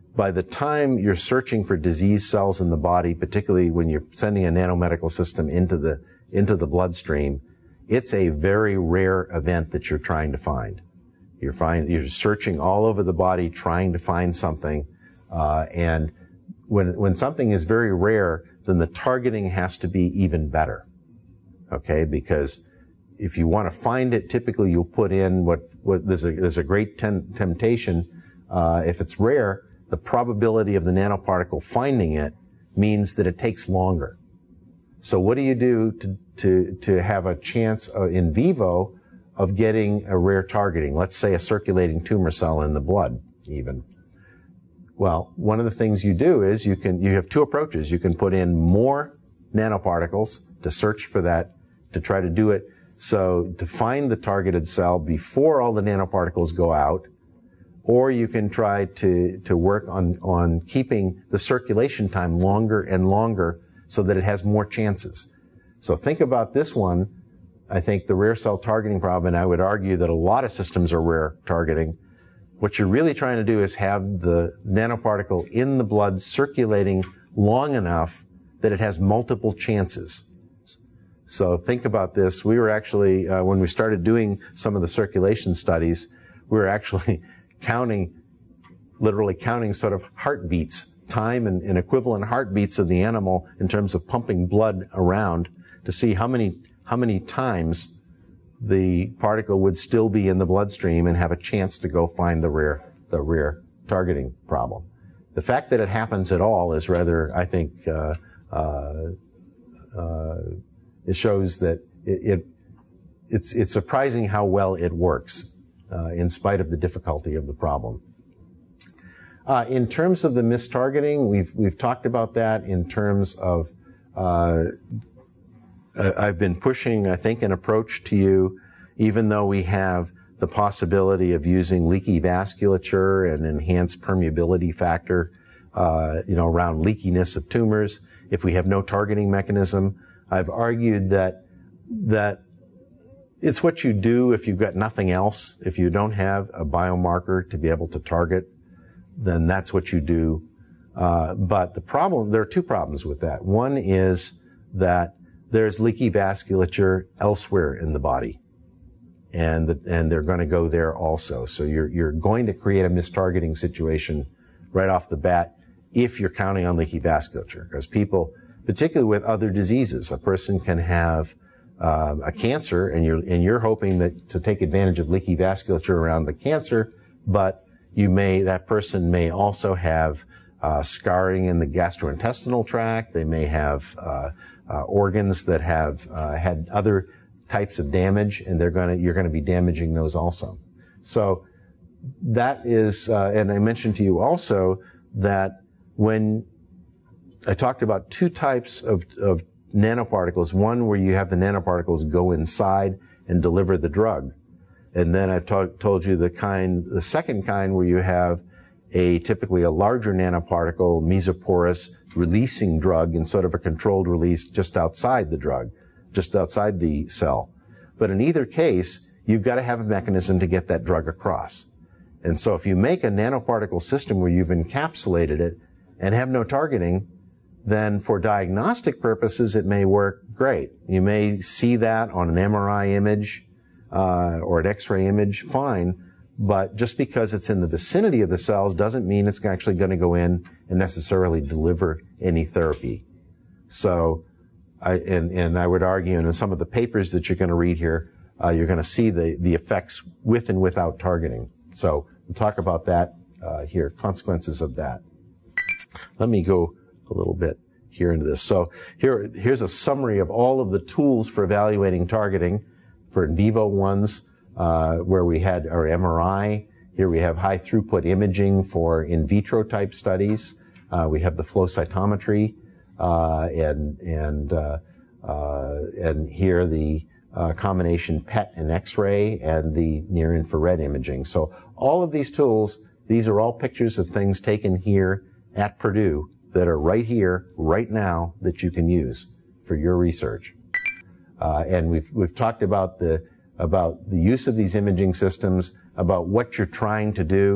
by the time you're searching for disease cells in the body, particularly when you're sending a nanomedical system into the bloodstream, it's a very rare event that you're trying to find. You're searching all over the body trying to find something, and when something is very rare, then the targeting has to be even better. Okay, because if you want to find it, typically you'll put in there's a great temptation. If it's rare, the probability of the nanoparticle finding it means that it takes longer. So what do you do to have a chance in vivo of getting a rare targeting? Let's say a circulating tumor cell in the blood, even. Well, one of the things you do is you have two approaches. You can put in more nanoparticles to search for that, to try to do it so to find the targeted cell before all the nanoparticles go out, or you can try to work on keeping the circulation time longer and longer so that it has more chances. So think about this one. I think the rare cell targeting problem, and I would argue that a lot of systems are rare targeting. What you're really trying to do is have the nanoparticle in the blood circulating long enough that it has multiple chances. So think about this. We were actually, when we started doing some of the circulation studies, we were actually literally counting sort of heartbeats, time and equivalent heartbeats of the animal in terms of pumping blood around to see how many times the particle would still be in the bloodstream and have a chance to go find the rare targeting problem. The fact that it happens at all is rather, I think, it shows that it's surprising how well it works in spite of the difficulty of the problem. In terms of the mistargeting, we've talked about that in terms of I've been pushing, I think, an approach to you, even though we have the possibility of using leaky vasculature and enhanced permeability factor, around leakiness of tumors. If we have no targeting mechanism, I've argued that it's what you do if you've got nothing else. If you don't have a biomarker to be able to target, then that's what you do. But there are two problems with that. One is that there's leaky vasculature elsewhere in the body, and they're going to go there also. So you're going to create a mistargeting situation right off the bat if you're counting on leaky vasculature, because people, particularly with other diseases, a person can have a cancer, and you're hoping to take advantage of leaky vasculature around the cancer, but that person may also have scarring in the gastrointestinal tract. They may have organs that have had other types of damage, and you're going to be damaging those also. So that is, and I mentioned to you also that when I talked about two types of nanoparticles, one where you have the nanoparticles go inside and deliver the drug, and then I've told you the second kind where you have typically a larger nanoparticle, mesoporous, releasing drug in sort of a controlled release just outside the drug, just outside the cell. But in either case, you've got to have a mechanism to get that drug across. And so if you make a nanoparticle system where you've encapsulated it and have no targeting, then for diagnostic purposes, it may work great. You may see that on an MRI image or an X-ray image, fine. But just because it's in the vicinity of the cells doesn't mean it's actually going to go in and necessarily deliver any therapy. So, I would argue, and in some of the papers that you're going to read here, you're going to see the effects with and without targeting. So we'll talk about that here, consequences of that. Let me go a little bit here into this. So here's a summary of all of the tools for evaluating targeting for in vivo ones. Where we had our MRI. Here we have high throughput imaging for in vitro type studies. We have the flow cytometry, and here the combination PET and X-ray and the near infrared imaging. So all of these tools, these are all pictures of things taken here at Purdue that are right here, right now, that you can use for your research. And we've talked about the use of these imaging systems, about what you're trying to do,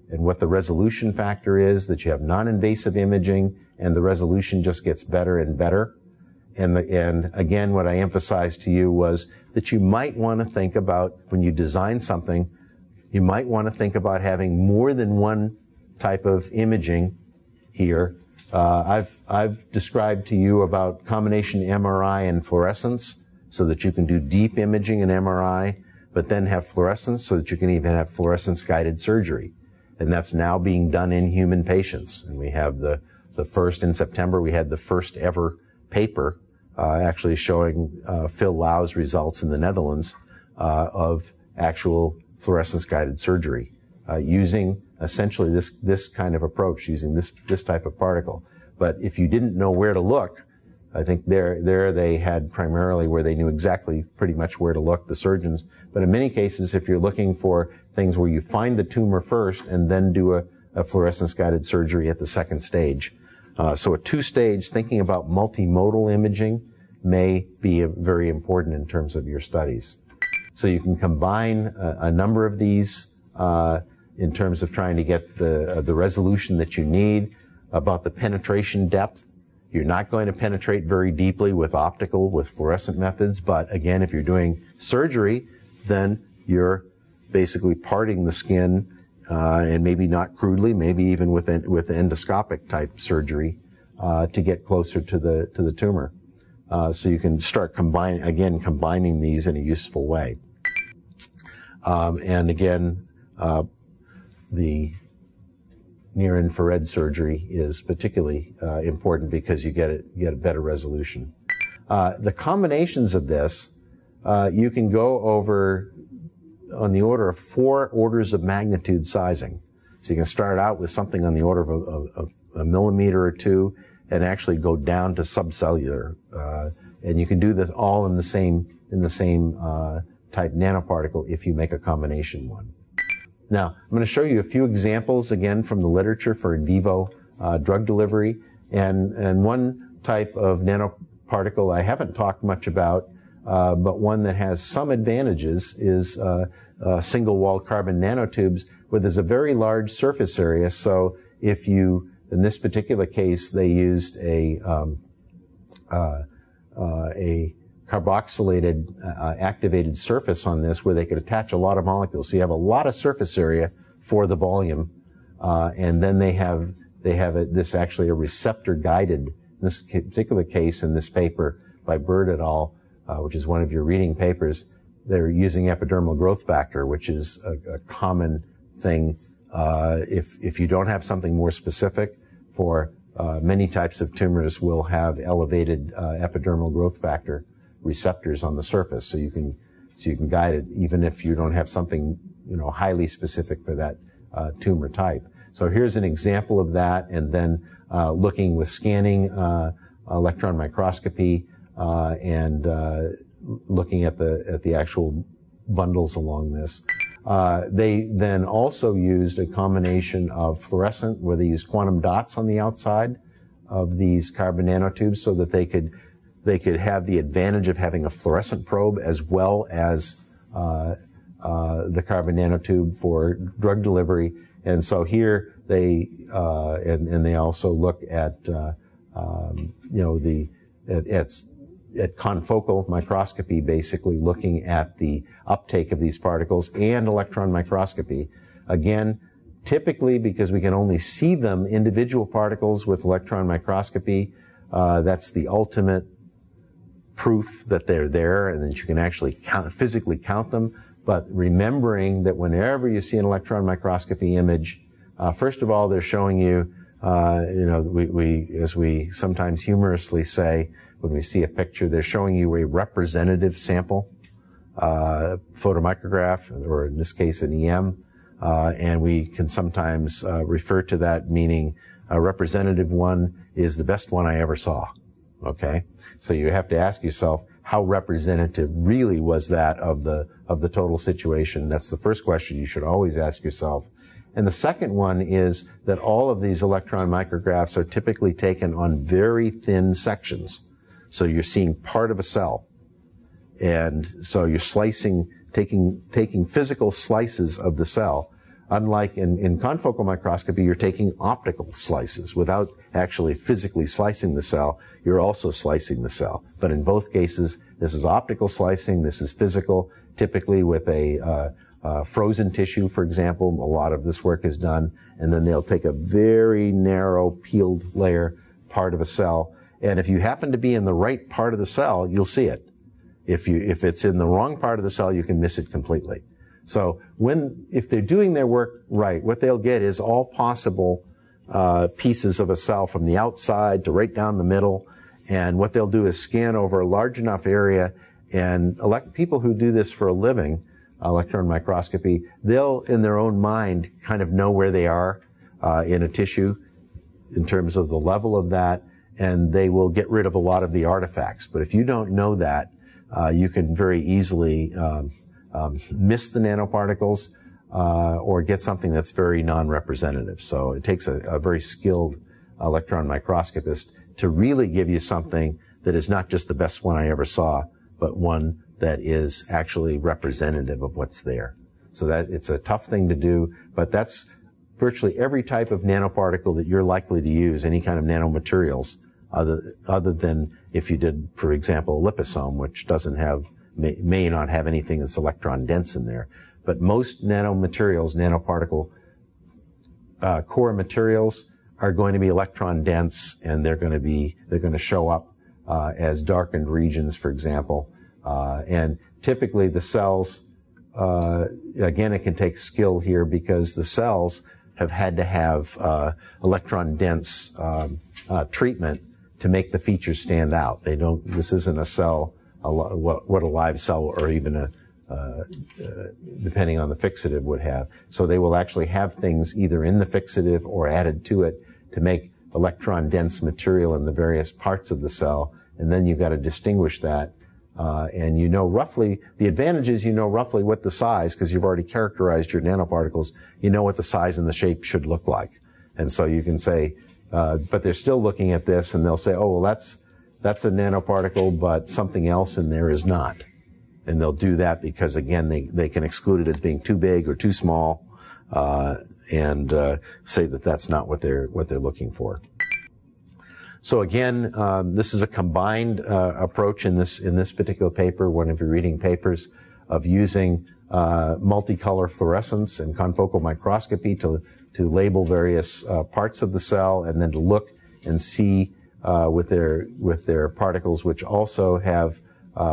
and what the resolution factor is, that you have non-invasive imaging, and the resolution just gets better and better. And again, what I emphasized to you was that you might want to think about, when you design something, you might want to think about having more than one type of imaging here. I've described to you about combination MRI and fluorescence so that you can do deep imaging in MRI, but then have fluorescence so that you can even have fluorescence-guided surgery. And that's now being done in human patients. And we have the first, in September, we had the first ever paper actually showing Phil Lau's results in the Netherlands of actual fluorescence-guided surgery using essentially this kind of approach, using this type of particle. But if you didn't know where to look, I think there they had primarily where they knew exactly pretty much where to look, the surgeons. But in many cases, if you're looking for things where you find the tumor first and then do a fluorescence-guided surgery at the second stage. So a two-stage, thinking about multimodal imaging may be very important in terms of your studies. So you can combine a number of these in terms of trying to get the resolution that you need. About the penetration depth, you're not going to penetrate very deeply with fluorescent methods, but again, if you're doing surgery, then you're basically parting the skin, and maybe not crudely, maybe even with endoscopic type surgery, to get closer to the tumor. So you can start combining these in a useful way. And again, the near-infrared surgery is particularly important because you get a better resolution. The combinations of this, you can go over on the order of 4 orders of magnitude sizing. So you can start out with something on the order of a millimeter or 2 and actually go down to subcellular. And you can do this all in the same type nanoparticle if you make a combination one. Now, I'm going to show you a few examples again from the literature for in vivo drug delivery. And one type of nanoparticle I haven't talked much about, but one that has some advantages is single-wall carbon nanotubes, where there's a very large surface area. So if you, in this particular case, they used a carboxylated activated surface on this where they could attach a lot of molecules. So you have a lot of surface area for the volume, and then they have this actually a receptor guided. In this particular case, in this paper by Bird et al., which is one of your reading papers, they're using epidermal growth factor, which is a common thing. If you don't have something more specific for many types of tumors will have elevated epidermal growth factor receptors on the surface, so you can guide it even if you don't have something highly specific for that tumor type. So here's an example of that, and then looking with scanning, electron microscopy, and looking at the actual bundles along this. They then also used a combination of fluorescent, where they used quantum dots on the outside of these carbon nanotubes, so that they could have the advantage of having a fluorescent probe as well as the carbon nanotube for drug delivery. And so here they and they also look at at confocal microscopy, basically looking at the uptake of these particles, and electron microscopy. Again, typically, because we can only see them, individual particles with electron microscopy, that's the ultimate proof that they're there and that you can actually physically count them. But remembering that whenever you see an electron microscopy image, first of all, they're showing you, as we sometimes humorously say, when we see a picture, they're showing you a representative sample, photomicrograph, or in this case, an EM. And we can sometimes refer to that meaning a representative one is the best one I ever saw. Okay? So you have to ask yourself, how representative really was that of the total situation? That's the first question you should always ask yourself. And the second one is that all of these electron micrographs are typically taken on very thin sections. So you're seeing part of a cell. And so you're taking physical slices of the cell. Unlike in confocal microscopy, you're taking optical slices. Without actually physically slicing the cell, you're also slicing the cell. But in both cases, this is optical slicing, this is physical, typically with a frozen tissue, for example. A lot of this work is done, and then they'll take a very narrow peeled layer part of a cell, and if you happen to be in the right part of the cell, you'll see it. If it's in the wrong part of the cell, you can miss it completely. So if they're doing their work right, what they'll get is all possible pieces of a cell from the outside to right down the middle, and what they'll do is scan over a large enough area, and people who do this for a living, electron microscopy, they'll, in their own mind, kind of know where they are in a tissue in terms of the level of that, and they will get rid of a lot of the artifacts. But if you don't know that, you can very easily miss the nanoparticles or get something that's very non-representative. So it takes a very skilled electron microscopist to really give you something that is not just the best one I ever saw, but one that is actually representative of what's there. So that it's a tough thing to do, but that's virtually every type of nanoparticle that you're likely to use, any kind of nanomaterials, other than if you did, for example, a liposome, which may not have anything that's electron dense in there. But most nanomaterials, nanoparticle core materials are going to be electron dense, and they're going to show up as darkened regions, for example. And typically the cells, again, it can take skill here because the cells have had to have electron dense treatment to make the features stand out. This isn't a cell, what a live cell or even depending on the fixative would have. So they will actually have things either in the fixative or added to it to make electron dense material in the various parts of the cell. And then you've got to distinguish that. And you know roughly, the advantage is you know roughly what the size, because you've already characterized your nanoparticles, you know what the size and the shape should look like. And so you can say, but they're still looking at this and they'll say, oh, well, that's a nanoparticle, but something else in there is not. And they'll do that because, again, they can exclude it as being too big or too small, and say that that's not what they're looking for. So again, this is a combined approach in this particular paper, one of your reading papers, of using multicolor fluorescence and confocal microscopy to label various parts of the cell, and then to look and see with their particles, which also have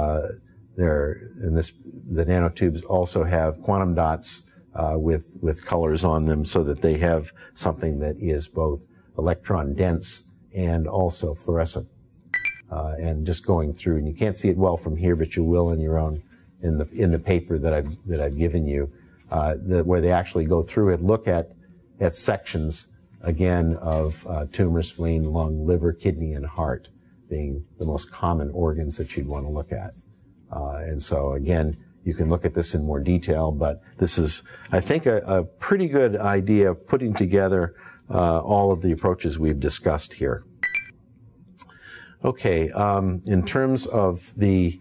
the nanotubes also have quantum dots with colors on them, so that they have something that is both electron dense and also fluorescent. And just going through, and you can't see it well from here, but you will in your own in the paper that I've given you, where they actually go through it, look at sections again of tumor, spleen, lung, liver, kidney, and heart being the most common organs that you'd want to look at. And so again, you can look at this in more detail, but this is, I think, a pretty good idea of putting together all of the approaches we've discussed here. Okay, in terms of the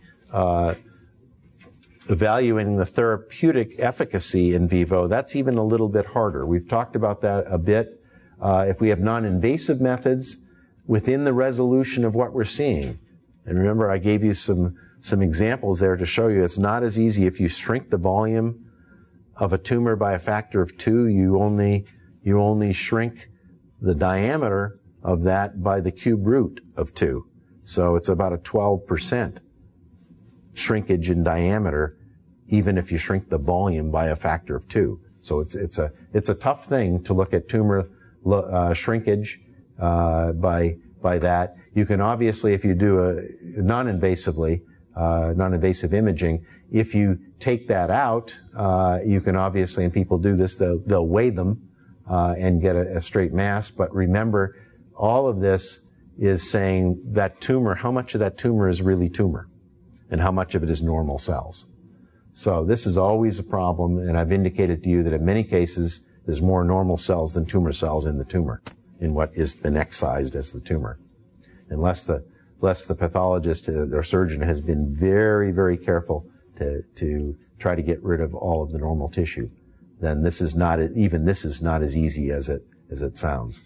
evaluating the therapeutic efficacy in vivo, that's even a little bit harder. We've talked about that a bit. If we have non-invasive methods within the resolution of what we're seeing, and remember I gave you some examples there to show you it's not as easy. If you shrink the volume of a tumor by a factor of 2, you only shrink the diameter of that by the cube root of 2. So it's about a 12% shrinkage in diameter, even if you shrink the volume by a factor of 2. So it's a tough thing to look at tumor shrinkage by that. You can obviously, if you do a non-invasive imaging, if you take that out, you can obviously, and people do this, they'll weigh them and get a straight mass. But remember, all of this is saying that tumor, how much of that tumor is really tumor, and how much of it is normal cells. So this is always a problem, and I've indicated to you that in many cases, there's more normal cells than tumor cells in the tumor, in what has been excised as the tumor. Unless the pathologist or surgeon has been very, very careful to try to get rid of all of the normal tissue. then this is not as easy as it sounds.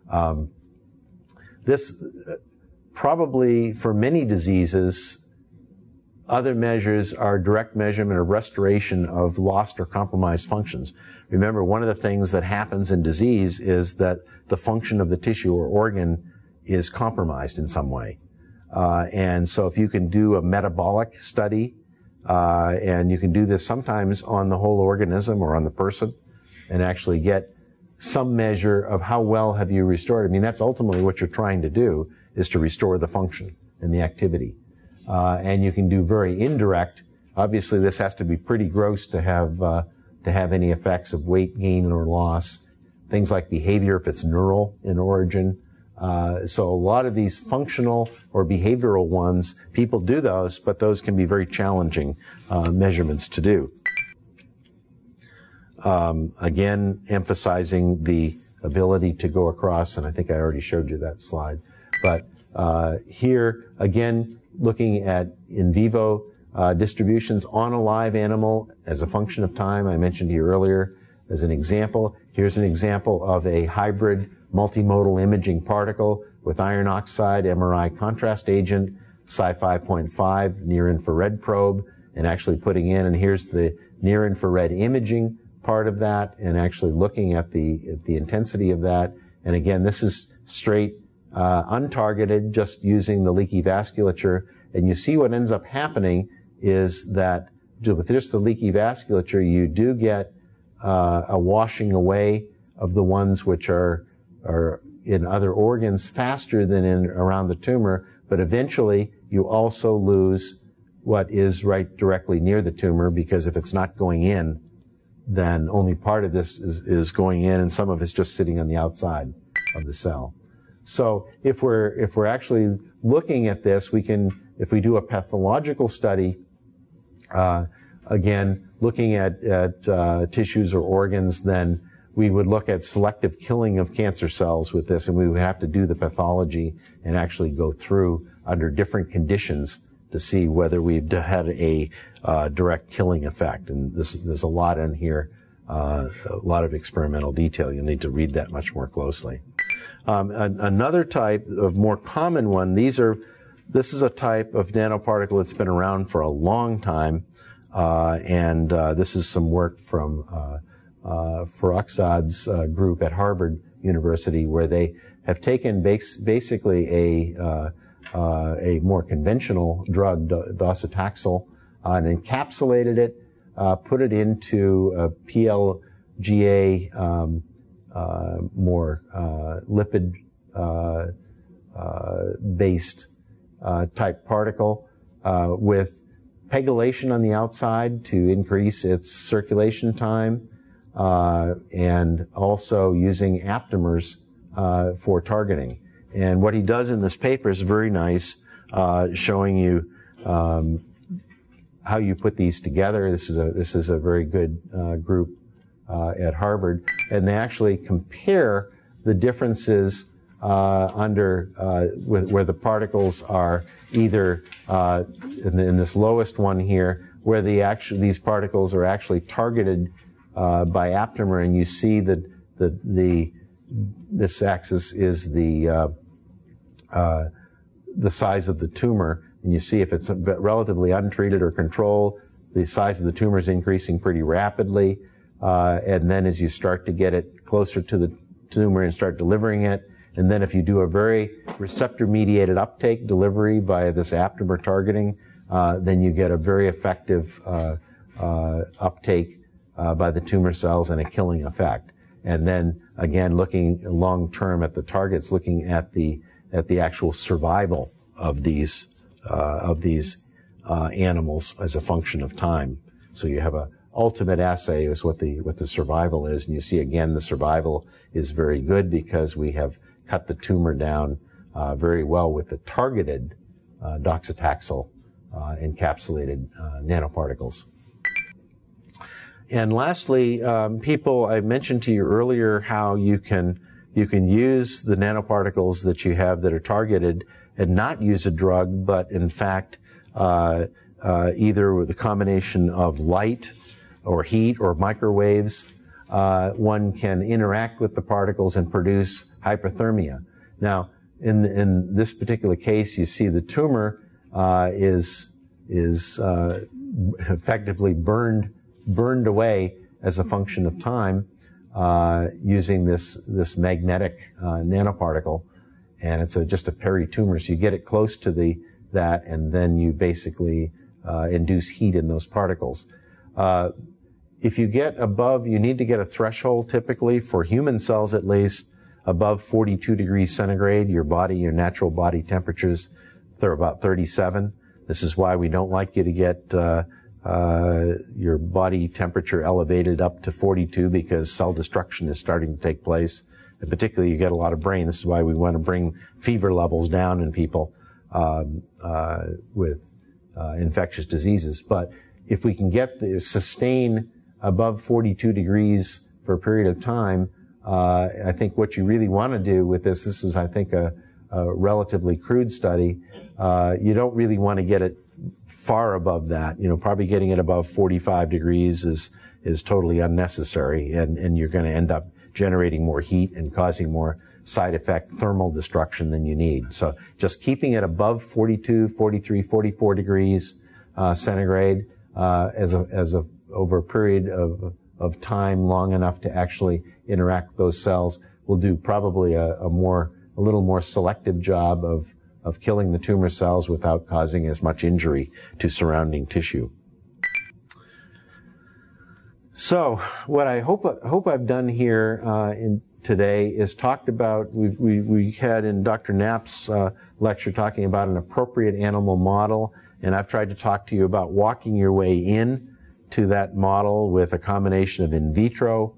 This probably for many diseases, other measures are direct measurement or restoration of lost or compromised functions. Remember, one of the things that happens in disease is that the function of the tissue or organ is compromised in some way. And so if you can do a metabolic study, and you can do this sometimes on the whole organism or on the person, and actually get some measure of how well have you restored. I mean, that's ultimately what you're trying to do, is to restore the function and the activity. And you can do very indirect. Obviously, this has to be pretty gross to have any effects of weight gain or loss. Things like behavior, if it's neural in origin. So a lot of these functional or behavioral ones, people do those, but those can be very challenging measurements to do. Again, emphasizing the ability to go across, and I think I already showed you that slide. But here, again, looking at in vivo distributions on a live animal as a function of time. I mentioned to you earlier as an example. Here's an example of a hybrid multimodal imaging particle with iron oxide, MRI contrast agent, Psi 5.5 near-infrared probe, and actually putting in, and here's the near-infrared imaging part of that, and actually looking at the intensity of that. And again, this is straight, untargeted, just using the leaky vasculature. And you see what ends up happening is that with just the leaky vasculature, you do get a washing away of the ones which are in other organs faster than around the tumor, but eventually you also lose what is right directly near the tumor, because if it's not going in, then only part of this is going in, and some of it's just sitting on the outside of the cell. So if we're actually looking at this, we can, if we do a pathological study, again, looking at tissues or organs, then we would look at selective killing of cancer cells with this, and we would have to do the pathology and actually go through under different conditions to see whether we've had a direct killing effect. And there's a lot in here, a lot of experimental detail. You'll need to read that much more closely. Another type of more common one, this is a type of nanoparticle that's been around for a long time, and this is some work from Farrokhzad's group at Harvard University, where they have taken basically a more conventional drug, docetaxel, and encapsulated it, put it into a PLGA more lipid based type particle with pegylation on the outside to increase its circulation time, and also using aptamers for targeting. And what he does in this paper is very nice, showing you how you put these together. This is a very good group at Harvard, and they actually compare the differences where the particles are either in this lowest one here, where these particles are actually targeted by aptamer, and you see that this axis is the size of the tumor, and you see if it's relatively untreated or controlled, the size of the tumor is increasing pretty rapidly, and then as you start to get it closer to the tumor and start delivering it, and then if you do a very receptor-mediated uptake delivery via this aptamer targeting, then you get a very effective uptake by the tumor cells and a killing effect. And then again, looking long-term at the targets, looking at the actual survival of these animals as a function of time. So you have a ultimate assay is what the survival is, and you see again the survival is very good because we have cut the tumor down very well with the targeted docetaxel encapsulated nanoparticles. And lastly, I mentioned to you earlier how you can use the nanoparticles that you have that are targeted and not use a drug, but in fact, either with a combination of light or heat or microwaves one can interact with the particles and produce hyperthermia. Now, in this particular case, you see the tumor is effectively burned away as a function of time using this magnetic nanoparticle, and it's just a peritumor. So you get it close to that, and then you basically induce heat in those particles. If you get above, you need to get a threshold typically for human cells at least above 42 degrees centigrade. Your natural body temperatures, they're about 37. This is why we don't like you to get your body temperature elevated up to 42, because cell destruction is starting to take place. And particularly you get a lot of brain. This is why we want to bring fever levels down in people with infectious diseases. But if we can sustain above 42 degrees for a period of time, I think what you really want to do with this is, I think, a relatively crude study. You don't really want to get it far above that. Probably getting it above 45 degrees is totally unnecessary, and you're going to end up generating more heat and causing more side effect thermal destruction than you need. So just keeping it above 42, 43, 44 degrees centigrade over a period of time long enough to actually interact with those cells will do probably a little more selective job of killing the tumor cells without causing as much injury to surrounding tissue. So what I hope I've done here today is talked about, we had in Dr. Knapp's lecture talking about an appropriate animal model, and I've tried to talk to you about walking your way in to that model with a combination of in vitro,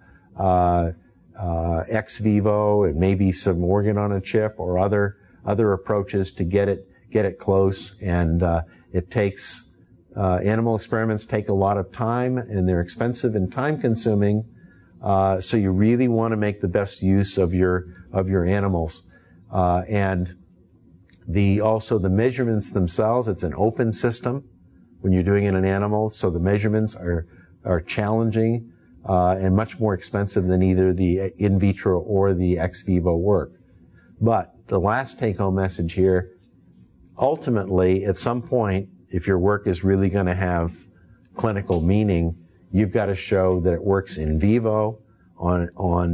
ex vivo, and maybe some organ on a chip or other approaches to get it close. And it takes animal experiments take a lot of time, and they're expensive and time consuming. So you really want to make the best use of your animals. And also the measurements themselves, it's an open system when you're doing it in an animal, so the measurements are challenging and much more expensive than either the in vitro or the ex vivo work. But the last take-home message here, ultimately, at some point, if your work is really going to have clinical meaning, you've got to show that it works in vivo on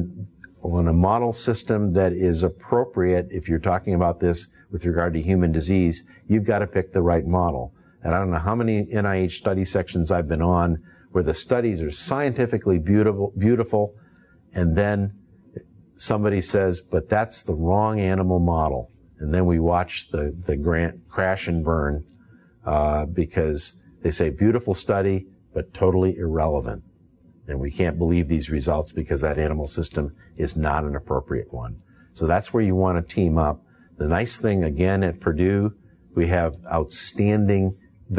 a model system that is appropriate. If you're talking about this with regard to human disease, you've got to pick the right model. And I don't know how many NIH study sections I've been on where the studies are scientifically beautiful, and then somebody says, but that's the wrong animal model. And then we watch the grant crash and burn because they say beautiful study, but totally irrelevant. And we can't believe these results because that animal system is not an appropriate one. So that's where you want to team up. The nice thing, again, at Purdue, we have outstanding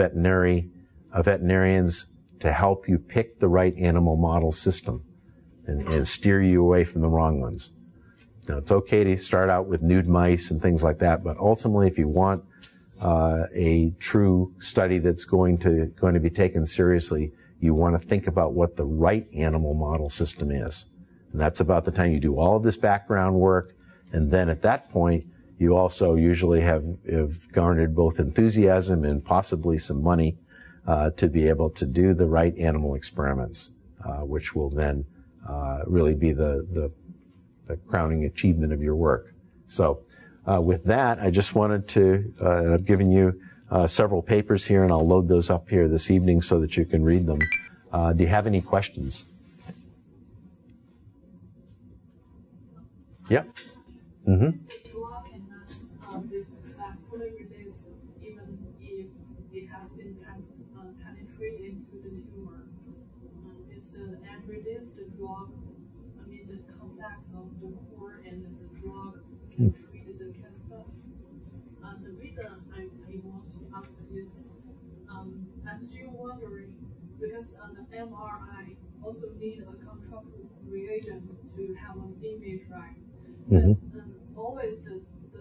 veterinarians to help you pick the right animal model system and steer you away from the wrong ones. Now, it's okay to start out with nude mice and things like that, but ultimately, if you want a true study that's going to be taken seriously, you want to think about what the right animal model system is. And that's about the time you do all of this background work, and then at that point, you also usually have garnered both enthusiasm and possibly some money to be able to do the right animal experiments, which will then really be the crowning achievement of your work. So with that, I just wanted to, I've given you several papers here, and I'll load those up here this evening so that you can read them. Do you have any questions? Yeah. Mm-hmm. Be successfully released even if it has been penetrated into the tumor. Is the end release the drug, the complex of the core and the drug can treat the cancer? The reason I want to ask is I'm still wondering, because the MRI also need a contrast reagent to have an image, right? Mm-hmm. And always the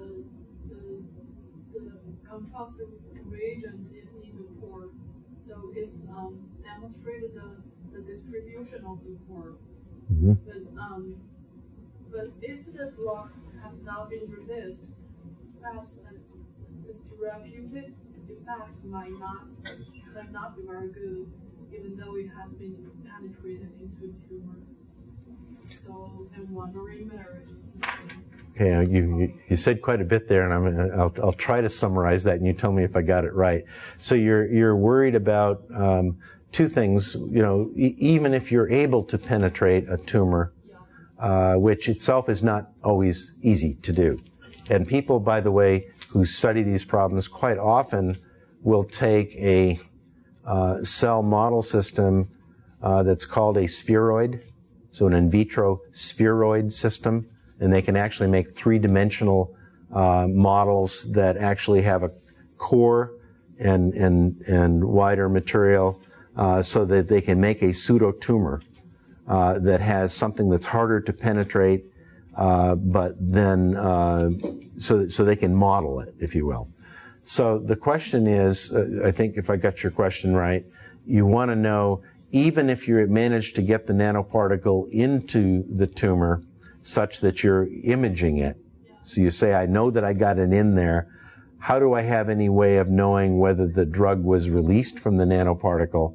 contrast reagent is in the core, so it's demonstrated the distribution of the core. Mm-hmm. But if the drug has not been released, perhaps the therapeutic effect might not be very good, even though it has been penetrated into the tumor. So I'm wondering whether. Okay, you said quite a bit there, and I'll try to summarize that, and you tell me if I got it right. So you're worried about two things. You know, even if you're able to penetrate a tumor, which itself is not always easy to do, and people, by the way, who study these problems quite often will take a cell model system that's called a spheroid, so an in vitro spheroid system. And they can actually make three-dimensional models that actually have a core and wider material, so that they can make a pseudo-tumor that has something that's harder to penetrate, but then so they can model it, if you will. So the question is, I think if I got your question right, you want to know, even if you manage to get the nanoparticle into the tumor, such that you're imaging it. So you say, I know that I got it in there. How do I have any way of knowing whether the drug was released from the nanoparticle,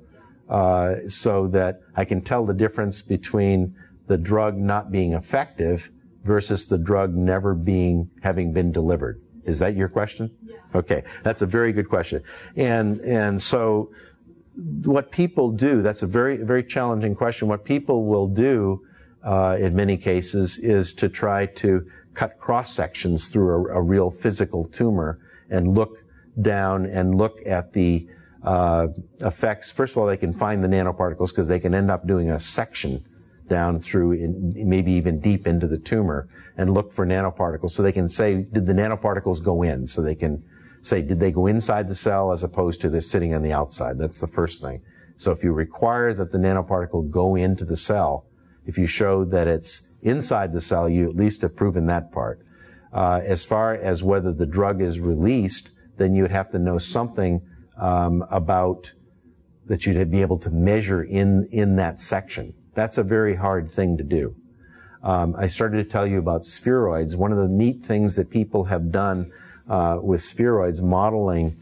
so that I can tell the difference between the drug not being effective versus the drug never having been delivered? Is that your question? Yeah. Okay, that's a very good question. And so what people do, that's a very, very challenging question. What people will do in many cases is to try to cut cross sections through a real physical tumor and look down and look at the effects. First of all, they can find the nanoparticles because they can end up doing a section down through, maybe even deep into the tumor, and look for nanoparticles. So they can say, did the nanoparticles go in? So they can say, did they go inside the cell as opposed to they're sitting on the outside? That's the first thing. So if you require that the nanoparticle go into the cell, if you show that it's inside the cell, you at least have proven that part. As far as whether the drug is released, then you would have to know something about that you'd be able to measure in that section. That's a very hard thing to do. I started to tell you about spheroids. One of the neat things that people have done with spheroids, modeling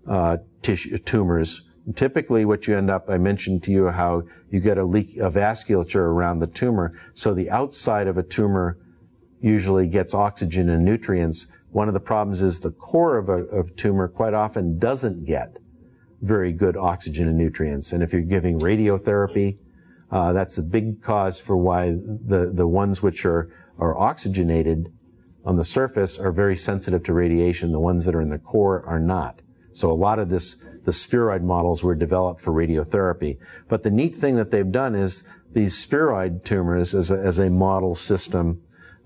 tumors. Typically what you end up, I mentioned to you how you get a leak of vasculature around the tumor, so the outside of a tumor usually gets oxygen and nutrients. One of the problems is the core of a tumor quite often doesn't get very good oxygen and nutrients. And if you're giving radiotherapy, that's a big cause for why the ones which are oxygenated on the surface are very sensitive to radiation. The ones that are in the core are not. So a lot of the spheroid models were developed for radiotherapy. But the neat thing that they've done is these spheroid tumors as a model system,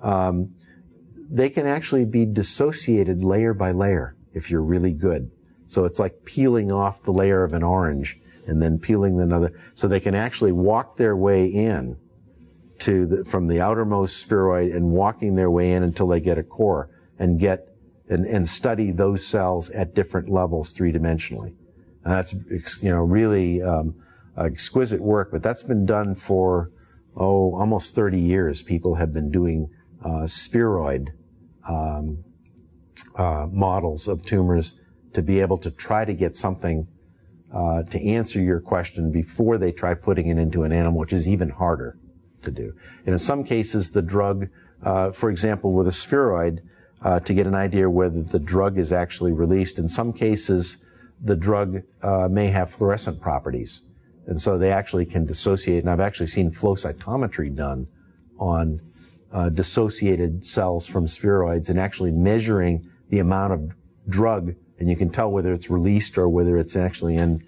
they can actually be dissociated layer by layer if you're really good. So it's like peeling off the layer of an orange and then peeling another. So they can actually walk their way in from the outermost spheroid and walking their way in until they get a core and study those cells at different levels three-dimensionally. And that's, really exquisite work, but that's been done for, almost 30 years. People have been doing spheroid models of tumors to be able to try to get something to answer your question before they try putting it into an animal, which is even harder to do. And in some cases, the drug, for example, with a spheroid, to get an idea whether the drug is actually released. In some cases, the drug may have fluorescent properties. And so they actually can dissociate. And I've actually seen flow cytometry done on dissociated cells from spheroids and actually measuring the amount of drug. And you can tell whether it's released or whether it's actually in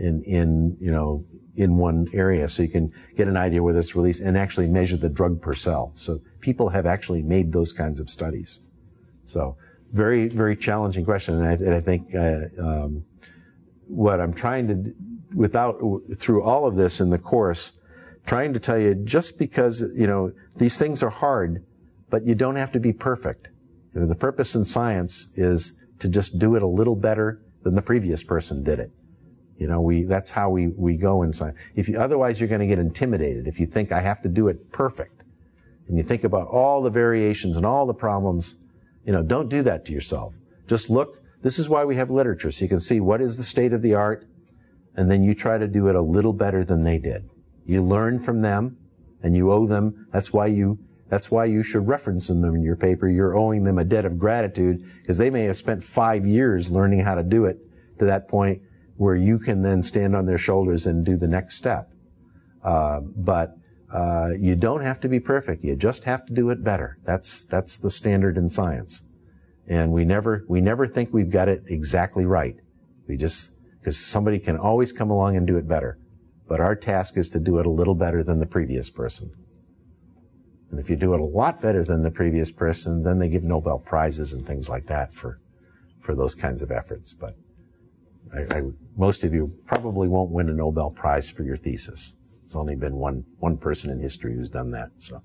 one area. So you can get an idea whether it's released and actually measure the drug per cell. So people have actually made those kinds of studies. So very, very challenging question. And I think what I'm trying to, through all of this in the course, trying to tell you, just because, these things are hard, but you don't have to be perfect. The purpose in science is to just do it a little better than the previous person did it. You know, that's how we go inside. Otherwise you're going to get intimidated. If you think I have to do it perfect, and you think about all the variations and all the problems, you know, don't do that to yourself. Just look. This is why we have literature, so you can see what is the state of the art, and then you try to do it a little better than they did. You learn from them, and you owe them. That's why you should reference them in your paper. You're owing them a debt of gratitude, because they may have spent 5 years learning how to do it to that point where you can then stand on their shoulders and do the next step. But you don't have to be perfect. You just have to do it better. That's the standard in science. And we never think we've got it exactly right. Because somebody can always come along and do it better. But our task is to do it a little better than the previous person. And if you do it a lot better than the previous person, then they give Nobel Prizes and things like that for those kinds of efforts. But most of you probably won't win a Nobel Prize for your thesis. There's only been one person in history who's done that. So,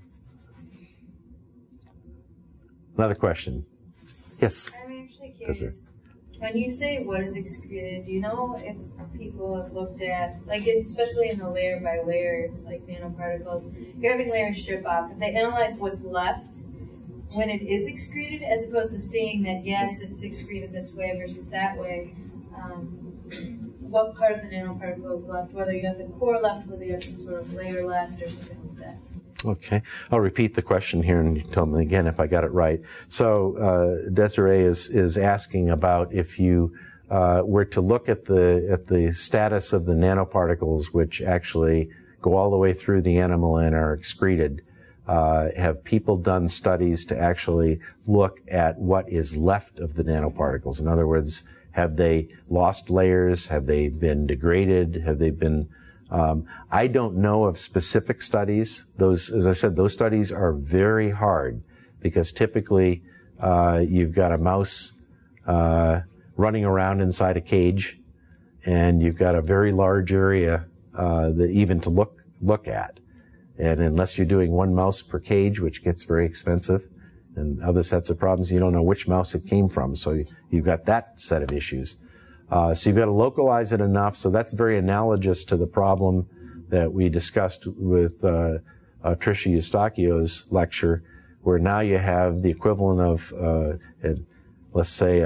another question. Yes. I'm actually curious. When you say what is excreted, do you know if people have looked at, like, especially in the layer by layer, like nanoparticles, you're having layers strip off, if they analyze what's left when it is excreted, as opposed to seeing that, yes, it's excreted this way versus that way, what part of the nanoparticle is left, whether you have the core left, whether you have some sort of layer left, or something like that. Okay. I'll repeat the question here and you tell me again if I got it right. So Desiree is asking about if you were to look at the status of the nanoparticles which actually go all the way through the animal and are excreted. Have people done studies to actually look at what is left of the nanoparticles? In other words, have they lost layers? Have they been degraded? Have they been... I don't know of specific studies. Those, as I said, those studies are very hard because typically you've got a mouse running around inside a cage, and you've got a very large area that even to look at. And unless you're doing one mouse per cage, which gets very expensive, and other sets of problems, you don't know which mouse it came from. So you've got that set of issues. So you've got to localize it enough. So that's very analogous to the problem that we discussed with Tricia Eustachio's lecture, where now you have the equivalent of, let's say,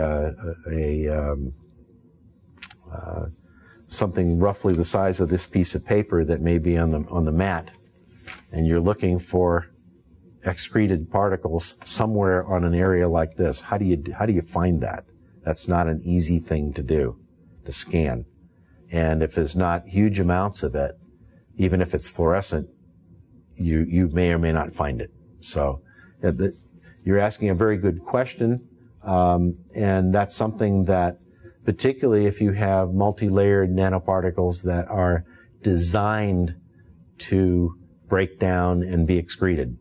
something roughly the size of this piece of paper that may be on the mat, and you're looking for excreted particles somewhere on an area like this. How do you find that? That's not an easy thing to do, to scan. And if there's not huge amounts of it, even if it's fluorescent, you may or may not find it. So you're asking a very good question, and that's something that, particularly if you have multi-layered nanoparticles that are designed to break down and be excreted,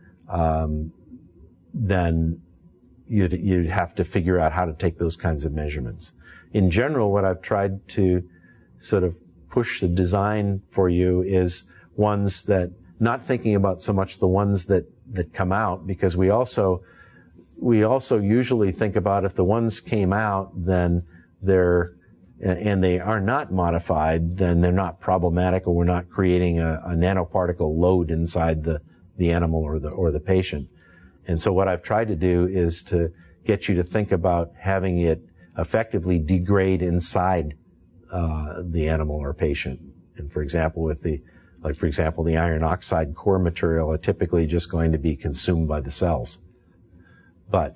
then you'd have to figure out how to take those kinds of measurements. In general, what I've tried to sort of push the design for you is ones that, not thinking about so much the ones that come out, because we also usually think about if the ones came out, then and they are not modified, then they're not problematic, or we're not creating a nanoparticle load inside the animal or the patient. And so what I've tried to do is to get you to think about having it effectively degrade inside the animal or patient. And for example, the iron oxide core material are typically just going to be consumed by the cells. But,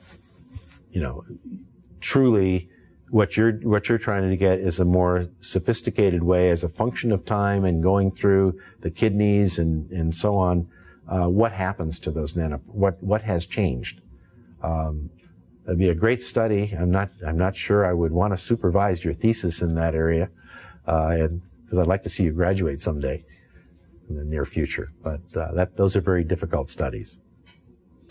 truly what you're trying to get is a more sophisticated way, as a function of time and going through the kidneys and so on. What happens to those what has changed? It'd be a great study. I'm not sure I would want to supervise your thesis in that area, because I'd like to see you graduate someday in the near future. But those are very difficult studies.